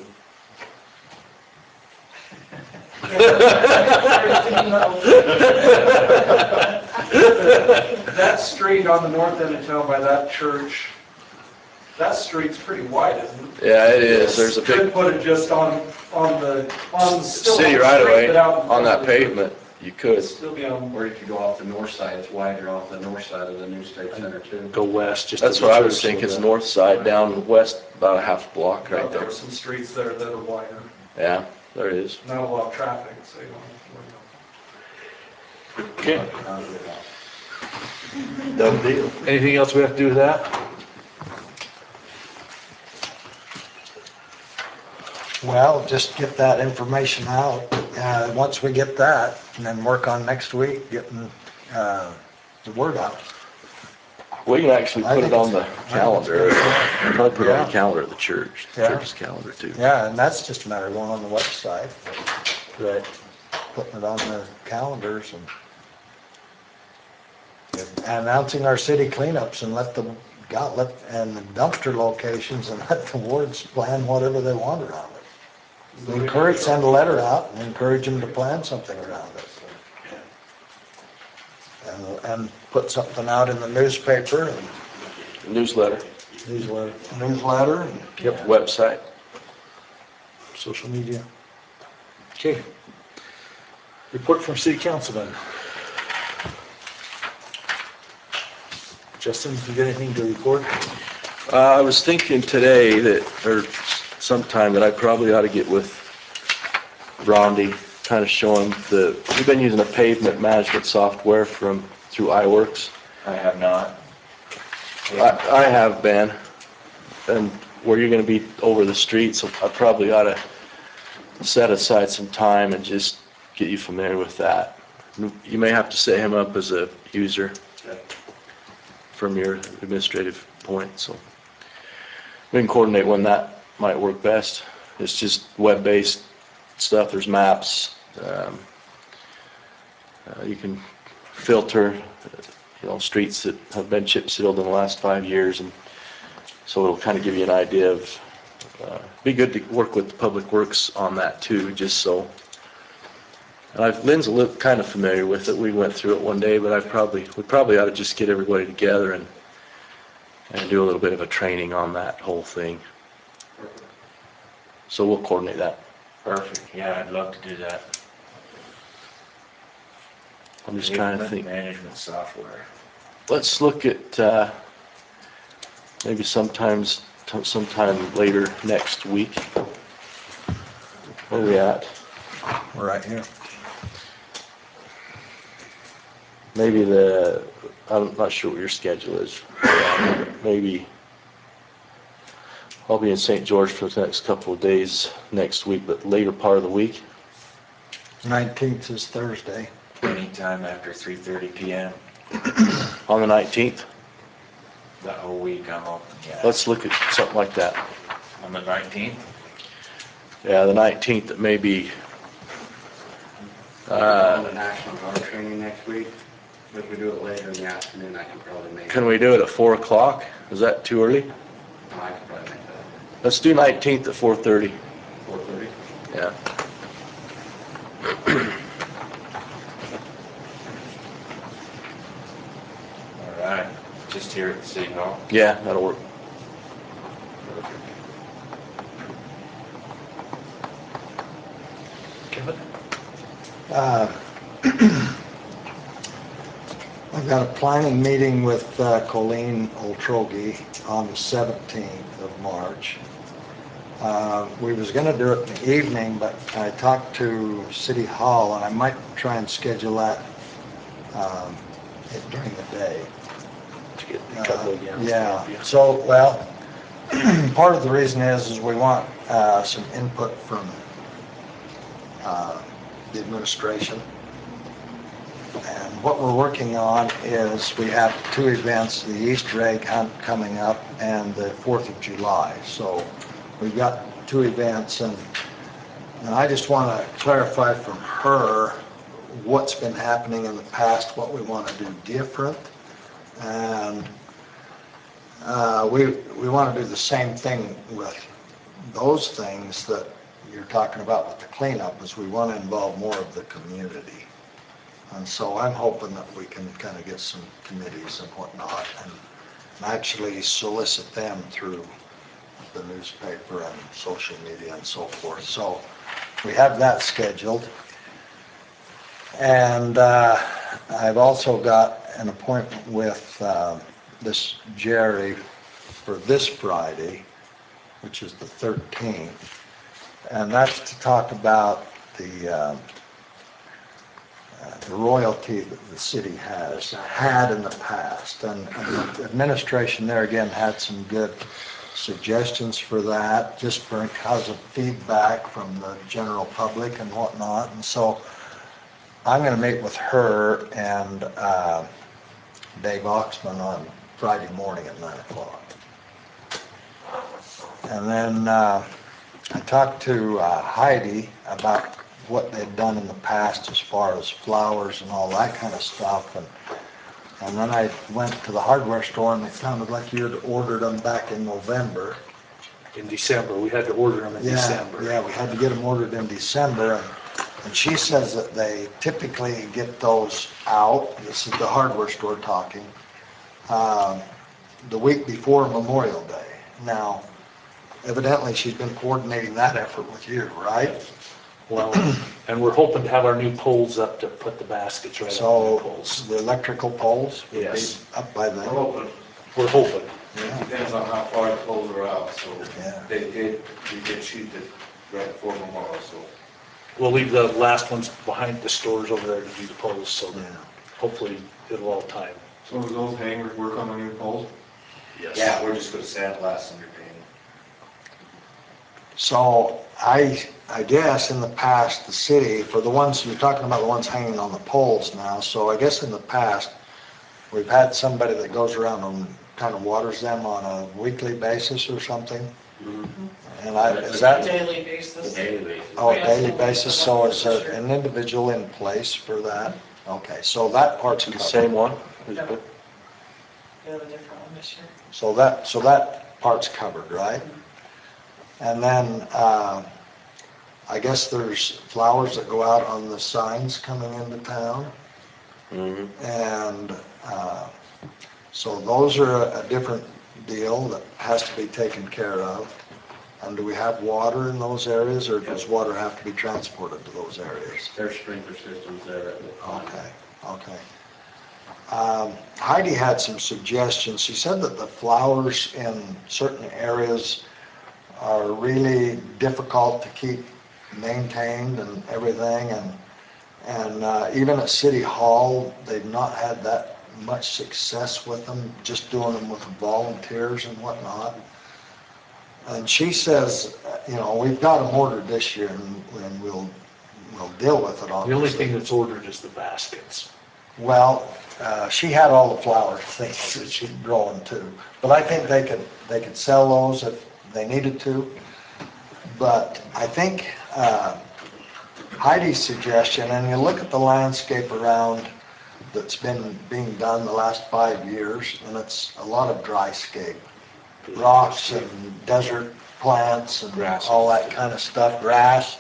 That street on the north end of town by that church, that street's pretty wide, isn't it? Yeah, it is. There's a Could big put it just on, on the, on, still on city the right street, away but out in on that front of the church. pavement. You could. Still be on, Or you could go off the north side, it's wider off the north side of the new state center too. Go west, just. That's to the what I was church, thinking, is so north side, down west, about a half block right there there. are some streets there that are wider, Yeah, there it is. not a lot of traffic, so you don't have to worry about Okay. Done deal. Anything else we have to do with that? Well, just get that information out. Uh, once we get that, and then work on next week, getting, uh, the word out. We can actually I put think it on the it's- calendar. Probably put it on Yeah. the calendar at the church, Yeah. church's calendar too. Yeah, and that's just a matter of going on the website, Right. putting it on the calendars and announcing our city cleanups and let the, God, let, and the dumpster locations and let the wards plan whatever they want around it. Encourage, send a letter out and encourage them to plan something around it. And, and put something out in the newspaper and Newsletter, newsletter, newsletter and yep, website. Social media. Okay. Report from city councilman. Justin, you got anything to report? Uh, I was thinking today that, or sometime that I probably ought to get with Rondi, kind of show him the, we've been using a pavement management software from, through iWorks. I have not. I, I have been, and where you're gonna be over the streets, I probably ought to set aside some time and just get you familiar with that. You may have to set him up as a user from your administrative point, so. We can coordinate when that might work best. It's just web-based stuff, there's maps. Um, uh, you can filter, you know, streets that have been chip sealed in the last five years, and so it'll kind of give you an idea of, uh, be good to work with Public Works on that too, just so. And I've, Lynn's a little kind of familiar with it, we went through it one day, but I probably, we probably ought to just get everybody together and and do a little bit of a training on that whole thing. So we'll coordinate that. Perfect, yeah, I'd love to do that. I'm just trying to Pavement think. Management software. Let's look at, uh, maybe sometimes, sometime later next week. Where are we at? we're right here. Maybe the, I'm not sure what your schedule is. Maybe, I'll be in Saint George for the next couple of days next week, but later part of the week. Nineteenth is Thursday. Anytime after three thirty P M, On the nineteenth, that whole week I'm open, yeah. let's look at something like that. On the nineteenth? Yeah, the nineteenth, it may be, On uh, the National Guard training next week, if we do it later in the afternoon, I can probably make it. can we do it at four o'clock? Is that too early? No, I can probably make that. Let's do nineteenth at four thirty. Four thirty? Yeah. All right, just here at the City Hall. Yeah, that'll work. Kevin? Uh, I've got a planning meeting with uh, Colleen Oltrogi on the seventeenth of March. Uh, We was gonna do it in the evening, but I talked to City Hall, and I might try and schedule that um, during the day. To get a couple of Uh, gals. Yeah, so, well, part of the reason is, is we want uh, some input from uh, the administration. And what we're working on is, we have two events, the Easter egg hunt coming up and the Fourth of July. So we've got two events, and, and I just want to clarify from her what's been happening in the past, what we want to do different, and uh, we, we want to do the same thing with those things that you're talking about with the cleanup, is we want to involve more of the community. And so I'm hoping that we can kind of get some committees and whatnot and actually solicit them through the newspaper and social media and so forth. So we have that scheduled. And uh, I've also got an appointment with uh, this Jerry for this Friday, which is the thirteenth. And that's to talk about the um, uh, the royalty that the city has had in the past. And, and the administration there again had some good suggestions for that, just because of feedback from the general public and whatnot. And so I'm going to meet with her and uh, Dave Oxman on Friday morning at nine o'clock. And then uh, I talked to uh, Heidi about what they'd done in the past as far as flowers and all that kind of stuff. And and then I went to the hardware store, and it sounded like you had ordered them back in November. In December, we had to order them in Yeah, December. yeah, we had to get them ordered in December. And, and she says that they typically get those out, this is the hardware store talking, um, the week before Memorial Day. Now, evidently she's been coordinating that effort with you, right? Well, and we're hoping to have our new poles up to put the baskets right on the new So poles. the electrical poles would be Yes. up by We're then. hoping, We're hoping. it depends on how far the poles are out, so Yeah. they did, we did shoot it right before Memorial, so. We'll leave the last ones behind the stores over there to do the poles, so that Yeah. hopefully it'll all time. So does those hangers work on the new poles? Yes. Yeah, we're just gonna sandblast under painting. So I, I guess in the past, the city, for the ones, you're talking about the ones hanging on the poles now, so I guess in the past, we've had somebody that goes around and kind of waters them on a weekly basis or something. And I, is that, Daily basis. Daily basis. oh, daily basis, so is there an individual in place for that? Okay, so that part's The covered. same one? We have a different one this year. So that, so that part's covered, right? And then, uh, I guess there's flowers that go out on the signs coming into town. Mhm. And, uh, so those are a, a different deal that has to be taken care of. And do we have water in those areas, or does water have to be transported to those areas? There's sprinkler systems there that will. Okay, okay. Um, Heidi had some suggestions. She said that the flowers in certain areas are really difficult to keep maintained and everything, and and uh, even at City Hall, they've not had that much success with them, just doing them with volunteers and whatnot. And she says, uh, you know, we've got them ordered this year, and, and we'll we'll deal with it, The only obviously. thing that's ordered is the baskets. Well, uh, she had all the flower things that she'd grown too, but I think they could, they could sell those if they needed to. But I think uh, Heidi's suggestion, and you look at the landscape around that's been being done the last five years, and it's a lot of dry scape, rocks and desert plants and Grass. all that kind of stuff, grass.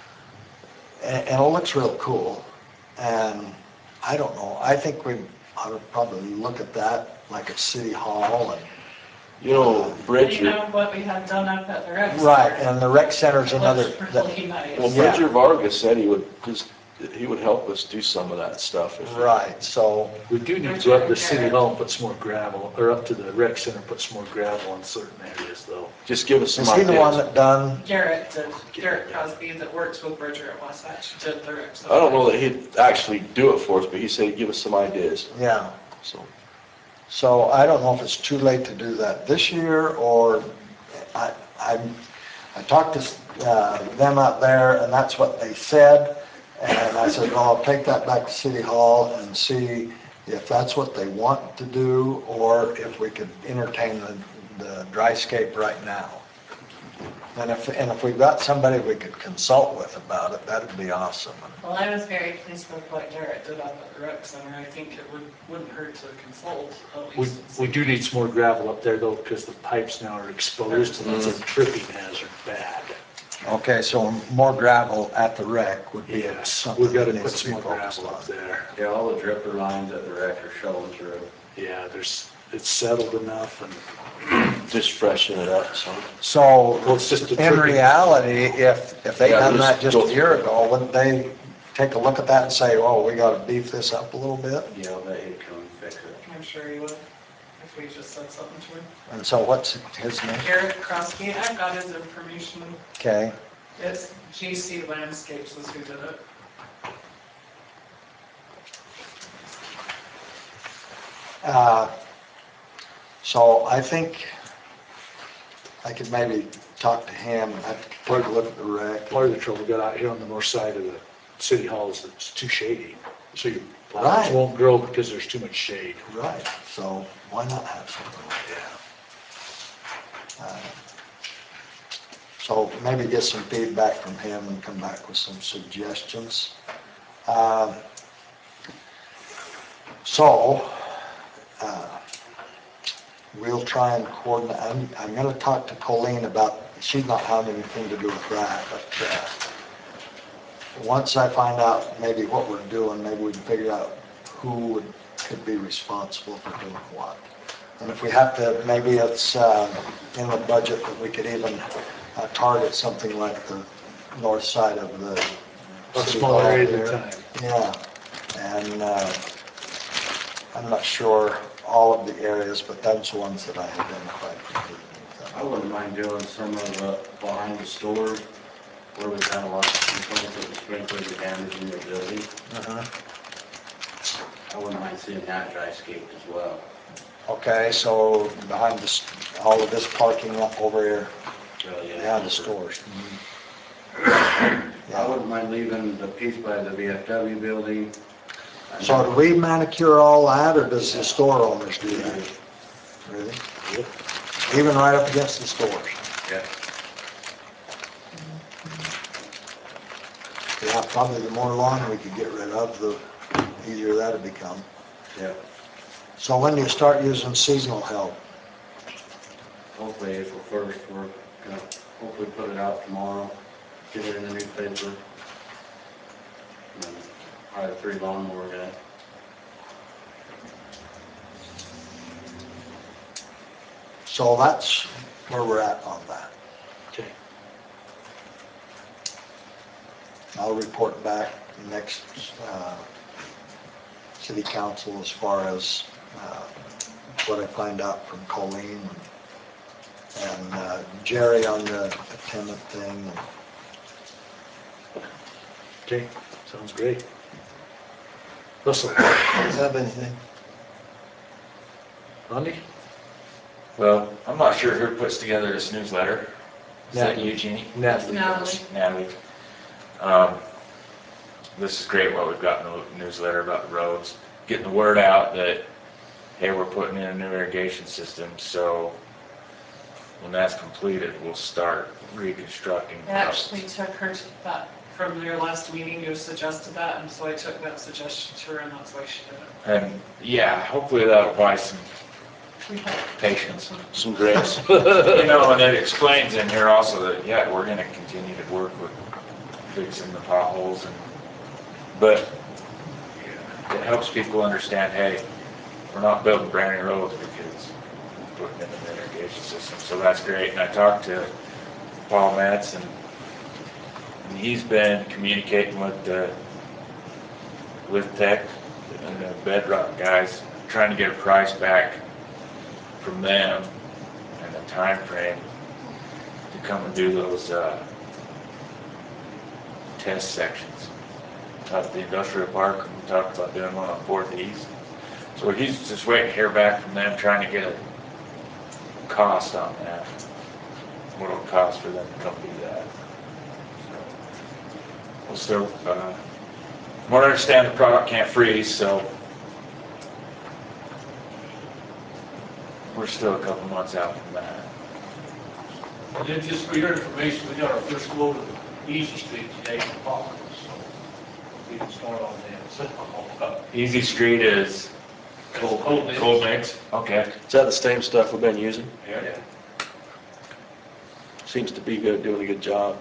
And, and it looks real cool. And I don't know, I think we ought to probably look at that like at City Hall and. You know, You Bridger, know what we had done up at the rec. Right, and the rec center's another. Looks that- really nice. well, Yeah. Bridger Vargas said he would, just, he would help us do some of that stuff. if- Right, so, We do need to go up to City Hall and put some more gravel, or up to the rec center, put some more gravel in certain areas though. Just give us some is he the one ideas. that done, Garrett did, Garrett Cosby that works with Bridger at Wasatch did the rec. I don't know that he'd actually do it for us, but he said he'd give us some ideas, yeah. so. So I don't know if it's too late to do that this year, or I, I, I talked to uh, them out there, and that's what they said. And I said, well, I'll take that back to City Hall and see if that's what they want to do, or if we could entertain the, the dryscape right now. And if, and if we've got somebody we could consult with about it, that'd be awesome. Well, I was very pleased with what Garrett did up at the rec center. I think it would, wouldn't hurt to consult at We, least. we do need some more gravel up there though, because the pipes now are exposed and it's a tripping hazard bad. Okay, so more gravel at the wreck would be Yes, something we've got that to put needs to some be more focused gravel on. up there. Yeah, all the dripper lines at the wreck are showing through. Yeah, there's, it's settled enough and Just freshen it up, so. So, Well, it's just a in tripping- reality, if, if they Yeah, done that just just go a year through it. ago, wouldn't they take a look at that and say, oh, we gotta beef this up a little bit? Yeah, I'll bet he'd come and fix it. I'm sure he would, if we just said something to him. And so what's his name? Garrett Krosky, I've got his information. Okay, It's G C Landscapes is who did it. uh, so I think I could maybe talk to him, I'd take a look at the wreck. part of the trouble we got out here on the north side of the city hall is it's too shady. So your flowers Right. won't grow because there's too much shade. Right, so why not have something like that? Uh, So maybe get some feedback from him and come back with some suggestions. Um, So, uh, we'll try and coordinate, I'm, I'm gonna talk to Colleen about, she's not having anything to do with that, but, uh, once I find out maybe what we're doing, maybe we can figure out who would, could be responsible for doing what. And if we have to, maybe it's, uh, in the budget that we could even uh, target something like the north side of the A city small hall area at a here. time. Yeah, and, uh, I'm not sure all of the areas, but those ones that I identified for doing I wouldn't mind doing some of the behind the stores where we kind of lost the complaints of the sprinklers are damaging the building. Uh-huh. I wouldn't mind seeing that dry scaped as well. Okay, so behind this, all of this parking lot over here, So, yeah. behind the stores. I wouldn't mind leaving the piece by the V F W building. So do we manicure all that, or does the store owners do that? Really? Even right up against the stores? Yeah. Yeah, probably the more lawn we could get rid of, the easier that'd become. Yeah. So when do you start using seasonal help? Hopefully April first, we're gonna hopefully put it out tomorrow, get it in the newspaper. And probably three lawnmowers in it. So that's where we're at on that. Okay. I'll report back next uh, city council as far as uh, what I find out from Colleen and uh, Jerry on the attendant thing. Okay, sounds great. Russell, Have anything? Rodney? Well, I'm not sure who puts together this newsletter. Is that you, Jeannie? Natalie. Natalie. Natalie. Um, This is great what we've got in the newsletter about the roads, getting the word out that, hey, we're putting in a new irrigation system, so when that's completed, we'll start reconstructing. I actually took her to that, from your last meeting, you suggested that, and so I took that suggestion to her, and that's why she did it. And, yeah, hopefully that'll buy some We hope. patience. Some grace. You know, and it explains in here also that, yeah, we're gonna continue to work with fixing the potholes and, but it helps people understand, hey, we're not building brand new roads because we're putting in an irrigation system, so that's great. And I talked to Paul Metz, and and he's been communicating with the, with Tech and the Bedrock guys, trying to get a price back from them and a time frame to come and do those, uh, test sections out at the industrial park. We talked about doing one on Fourth East. So he's just waiting to hear back from them, trying to get a cost on that. What it'll cost for them to come do that. So, we'll still, uh, from what I understand, the product can't freeze, so we're still a couple months out from that. And then just for your information, we got our first load of Easy Street today in Paulding, so we can start on that. So, Easy Street is Cold, cold mix. cold mix, okay. Is that the same stuff we've been using? Yeah. Seems to be good, doing a good job.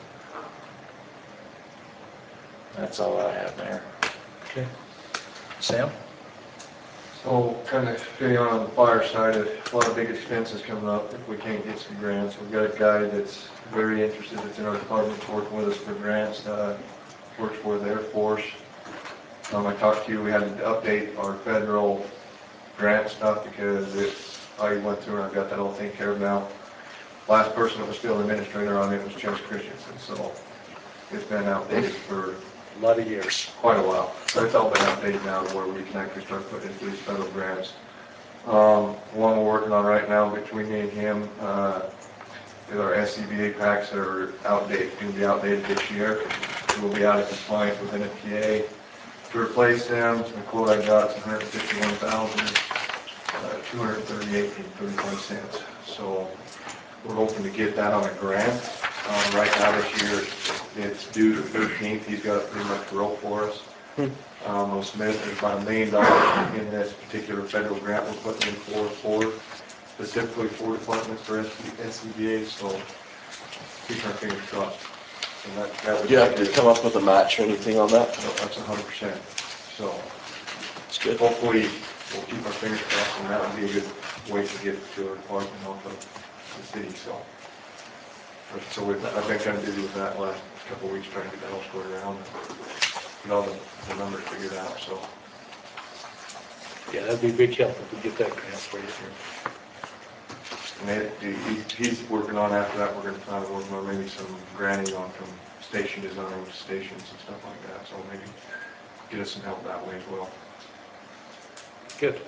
That's all I have there. Okay. Sam? So kind of stay on the fire side, a lot of big expenses coming up if we can't get some grants. We've got a guy that's very interested, that's in our department, working with us for grants, uh, works for the Air Force. Um, I talked to you, we had to update our federal grant stuff because it's, I went through and I've got that all taken care of now. Last person that was still administrator on it was Chase Christensen, so it's been outdated for A lot of years. quite a while. So it's all been updated now to where we can actually start putting into these federal grants. Um, one we're working on right now between me and him, uh, is our S C B A packs that are outdated, going to be outdated this year. We'll be out of compliance with N F P A. To replace them, the quote I got is one hundred fifty-one thousand, two hundred thirty-eight and thirty-five cents. So we're hoping to get that on a grant. Um, right now this year, it's due to thirteenth. He's got it pretty much rolled for us. Um, we'll submit, there's about a million dollars in this particular federal grant we're putting in for, for specifically for departments for S C B A, so keep our fingers crossed. And that, that would You have to come up with a match or anything on that? No, that's a hundred percent. So It's good. hopefully we'll keep our fingers crossed, and that would be a good way to get to our department off of the city, so. So we've, I've been kind of busy with that last couple of weeks, trying to get that all squared around, get all the, the numbers figured out, so. Yeah, that'd be a big help if we get that grant for you. And it, he, he's working on, after that, we're gonna try to work on maybe some granting on some station design with stations and stuff like that, so maybe get us some help that way as well. Good.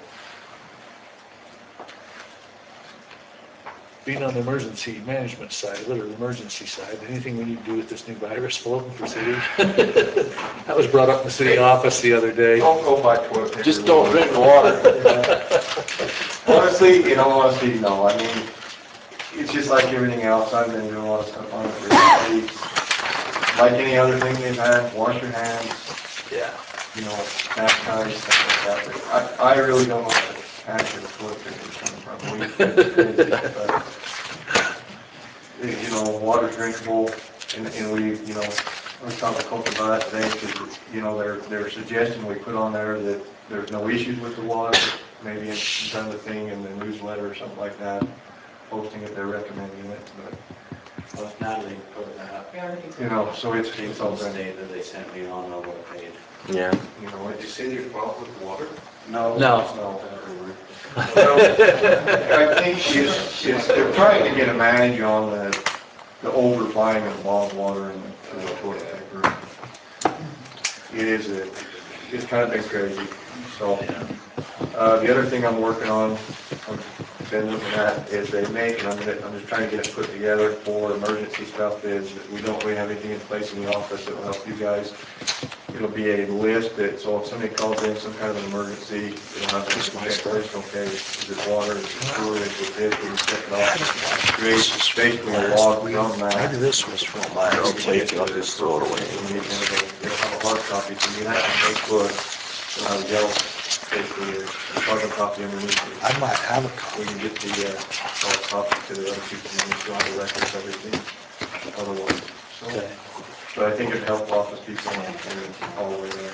Being on the emergency management side, literally emergency side, anything we need to do with this new virus floating for city? That was brought up in the city office the other day. Don't go by toilet paper. Just don't drink the water. Honestly, in all honesty, no, I mean, it's just like everything else, I've been doing a lot of stuff on it for weeks. Like any other thing they've had, wash your hands, Yeah. you know, sanitize, stuff like that. But I, I really don't know what the passion of toilet paper is coming from. We- it's- it's, uh, You know, water's drinkable, and, and we, you know, I was talking to Coach about it today, because, you know, they're, they're suggesting we put on there that there's no issues with the water, maybe in some of the thing in the newsletter or something like that, posting it, they're recommending it, but, Well, Natalie put that up. you know, so it's, it's all People been, say that they sent me on over the page. Yeah. you know, Did you it's, say there's a problem with water? No. No. no. Well, I think it's, it's, they're trying to get a manage on the, the overbuying of bottled water and the the toilet paper. It is, a it's kind of been crazy, so. Uh, the other thing I'm working on, I've been looking at, is they make, and I'm gonna, I'm just trying to get it put together for emergency stuff, is that we don't really have anything in place in the office that will help you guys. It'll be a list that, so if somebody calls in some kind of an emergency, it'll have this checklist, okay, is it water, is it sewer, is it this, we can check it off. Create basically a log from that. Maybe this was from I'll take it, I'll just throw it away. It'll have a hard copy, so you have to Facebook, it'll have Yelp, basically, a carbon copy underneath it. I might have a We copy. can get the, uh, hard copy to the other people, and still have the records, everything, otherwise, so. Okay. But I think it'd help office people and and all the way there.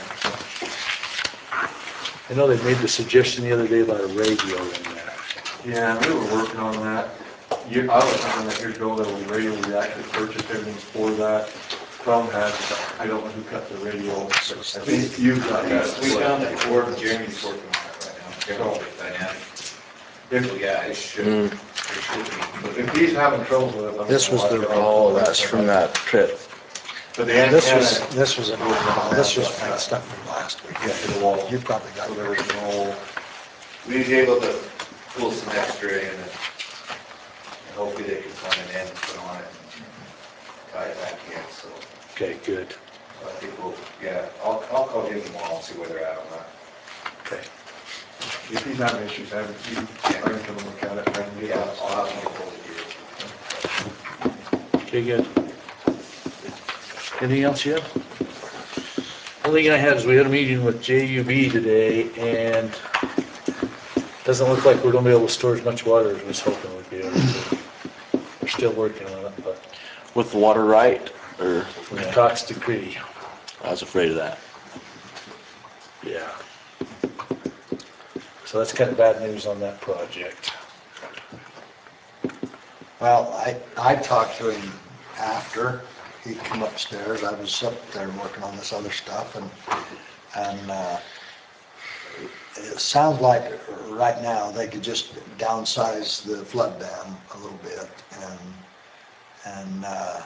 I know they made the suggestion the other day about a radio in there. Yeah, we were working on that. You, I was thinking that years ago, there was a radio, we actually purchased everything for that. Crum has, I don't know who cut the radio, but I think you got that. We found it before, Jeremy's working on it right now. Jeremy's with Dynamic. If, Yeah, it should, Mm. it should be. if he's having trouble with it. I'm This was gonna the- watch it. Oh, that's from that trip. But the This antenna. was, this was, an this was that stuff from last week. Yeah, to the wall. You probably got So it. there was no, We was able to pull some extra in and and hopefully they can come in and put on it and tie it back in, so. Okay, good. I think we'll, yeah, I'll, I'll call him tomorrow and see where they're at on that. Okay. if he's having issues, I haven't, you, I can come and look at it, I can get Yeah, that. I'll have him get hold of you. Okay, good. Anything else you have? Only thing I had is we had a meeting with J U B today, and doesn't look like we're gonna be able to store as much water as we was hoping we'd be able to. We're still working on it, but With the water right, or, with Cox Decree, I was afraid of that. yeah. So that's kind of bad news on that project. Well, I, I talked to him after he come upstairs. I was up there working on this other stuff, and, and, uh, it sounds like right now they could just downsize the flood dam a little bit, and, and, uh,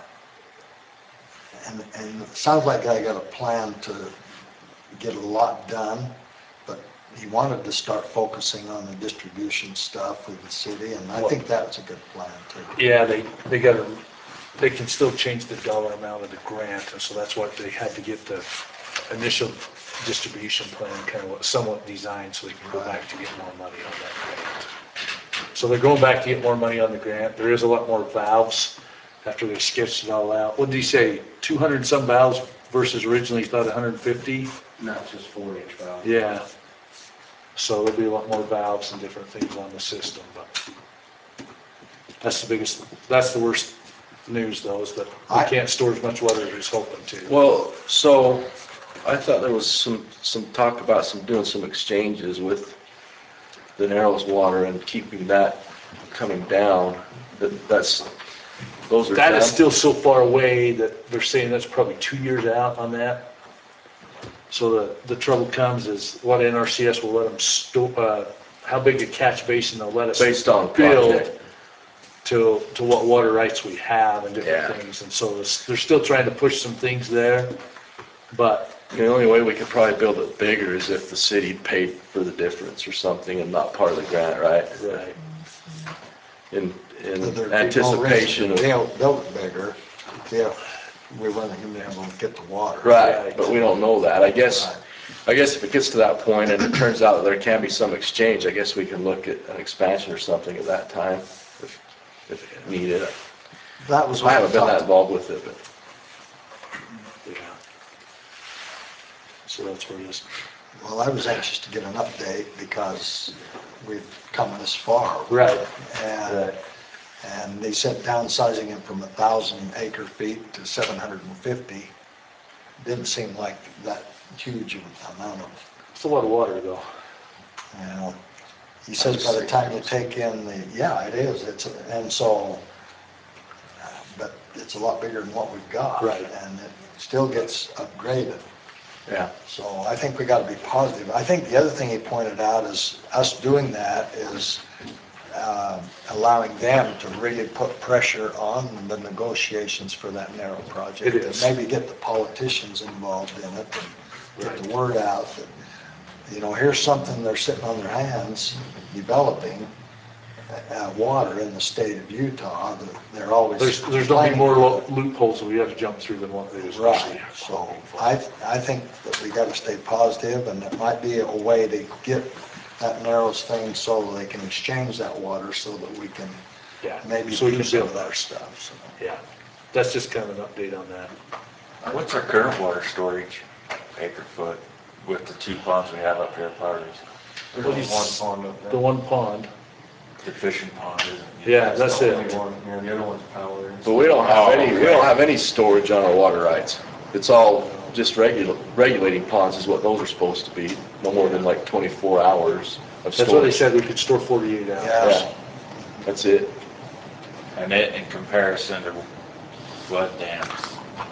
and, and it sounds like I got a plan to get a lot done, but he wanted to start focusing on the distribution stuff with the city, and I think that was a good plan too. Yeah, they, they gotta, they can still change the dollar amount of the grant, and so that's what they had to get the initial distribution plan kind of somewhat designed so they can go back to get more money on that grant. So they're going back to get more money on the grant. There is a lot more valves after they sketched it all out. What did he say, two hundred and some valves versus originally he thought one hundred fifty? Not just four H valve. Yeah. So there'll be a lot more valves and different things on the system, but that's the biggest, that's the worst news though, is that we I- can't store as much water as we was hoping to. Well, so I thought there was some, some talk about some, doing some exchanges with the Narrows water and keeping that coming down. That, that's, those are That is done. still so far away that they're saying that's probably two years out on that. So the, the trouble comes is what N R C S will let them sto, uh, how big a catch basin they'll let us Based on build project. to, to what water rights we have and different Yeah. things. And so this- they're still trying to push some things there, but The only way we could probably build it bigger is if the city paid for the difference or something and not part of the grant, right? right. In, in There'd be no anticipation reason of, to build it bigger if we weren't even able to get the water. right, but we don't know that. I guess, Right. I guess if it gets to that point and it turns out that there can be some exchange, I guess we can look at an expansion or something at that time if, if needed. That was I what I haven't been that thought. involved with it, but. Yeah. So that's where it is. Well, I was anxious to get an update because we've come this far. Right. And, and they said downsizing it from a thousand acre feet to seven hundred and fifty didn't seem like that huge of an amount of, It's a lot of water though. you know. He says by the time you take in the, yeah, it is, it's, and so, uh, but it's a lot bigger than what we've got. Right. And it still gets upgraded. Yeah. So I think we got to be positive. I think the other thing he pointed out is us doing that is uh, allowing them to really put pressure on the negotiations for that narrow project. It is. And maybe get the politicians involved in it, and get the word out that, you know, here's something they're sitting on their hands developing, uh, water in the state of Utah, that they're always. There's, there's gonna be complaining more about. lo- loopholes that we have to jump through than what they was Right, initially. so I, I think that we gotta stay positive, and it might be a way to get that Narrows thing so they can exchange that water so that we can Yeah. maybe So we do can some build of our that. stuff, so. Yeah. That's just kind of an update on that. What's our current water storage acre foot with the two ponds we have up here at Powder's? There's What only do one you s- pond up there. The one pond. The fishing pond, isn't it? Yeah, that's the it. only one, yeah, the other one's power. But we don't have any, we don't have any storage on our water rights. It's all just regula, regulating ponds is what those are supposed to be, no more than like twenty-four hours of storage. That's what they said, we could store forty-eight hours. Yeah, that's it. And it in comparison to flood dams, as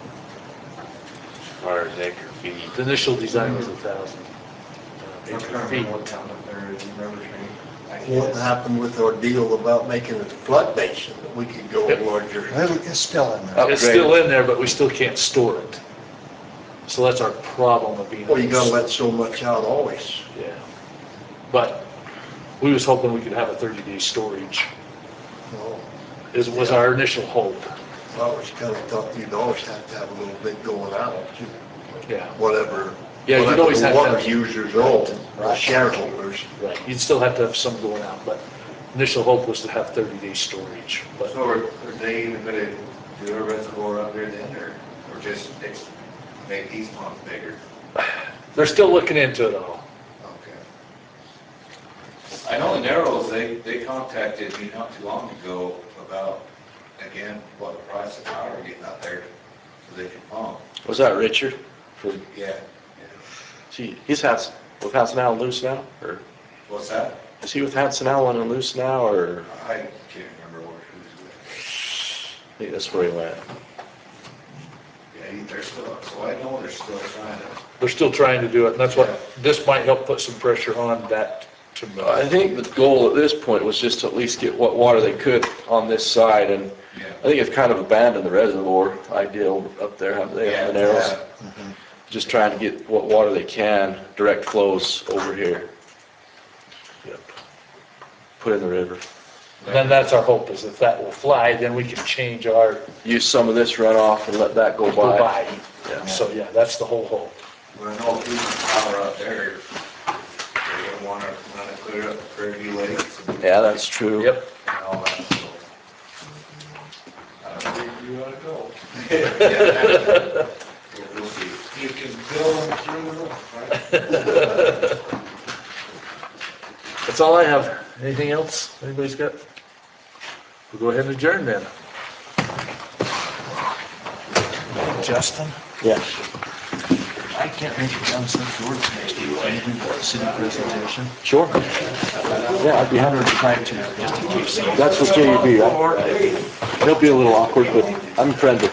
far as acre feet. The initial design was a thousand I'm uh, trying acre to feet. remember what town up there is, you remember, Shane? What happened with our deal about making it a flood basin, that we could go larger? Well, it's still in there. It's still in there, but we still can't store it. So that's our problem of being. Well, you gotta let so much out always. Yeah. But we was hoping we could have a thirty day storage, Well, is, was our initial hope. I always kinda thought you'd always have to have a little bit going out, Yeah. whatever. Yeah, you'd whatever always the have to water have- users own, the Right. shareholders. Right. You'd still have to have some going out, but initial hope was to have thirty day storage, but So are, are they in a bit of do a reservoir up there then, or, or just ex- make these ponds bigger? They're still looking into it all. Okay. I know the Narrows, they, they contacted me not too long ago about, again, what the price of power getting up there so they can pump. Was that Richard? For, Yeah. gee, he's Hans, with Hanson Allen loose now, or What's that? is he with Hanson Allen and loose now, or? I can't remember where who's with. I think that's where he went. Yeah, he- they're still, so I know they're still trying to. They're still trying to do it, and that's what, this might help put some pressure on that to move. I think the goal at this point was just to at least get what water they could on this side, and Yeah. I think it's kind of abandoned the reservoir idea up there, haven't they, on the Narrows? Yeah. Just trying to get what water they can, direct flows over here, Yep. put in the river. And then that's our hope, is if that will fly, then we can change our, Use some of this runoff and let that go go by. by. Yeah. So, yeah, that's the whole hope. Well, I know if we can power up there, they're gonna wanna run it clear up to Prairie View Lakes and Yeah, that's true. Yep. all that, so. I don't know. You wanna go? Yeah. We'll see. You can build them through the roof, right? That's all I have. Anything else? Anybody's got? We'll go ahead and adjourn then. Justin? Yeah. I can't make it down South Georgia next week. Anything for a city presentation? Sure. Yeah, I'd be happy to try to, just in case. That's with J U B, right? It'll be a little awkward, but I'm friendly.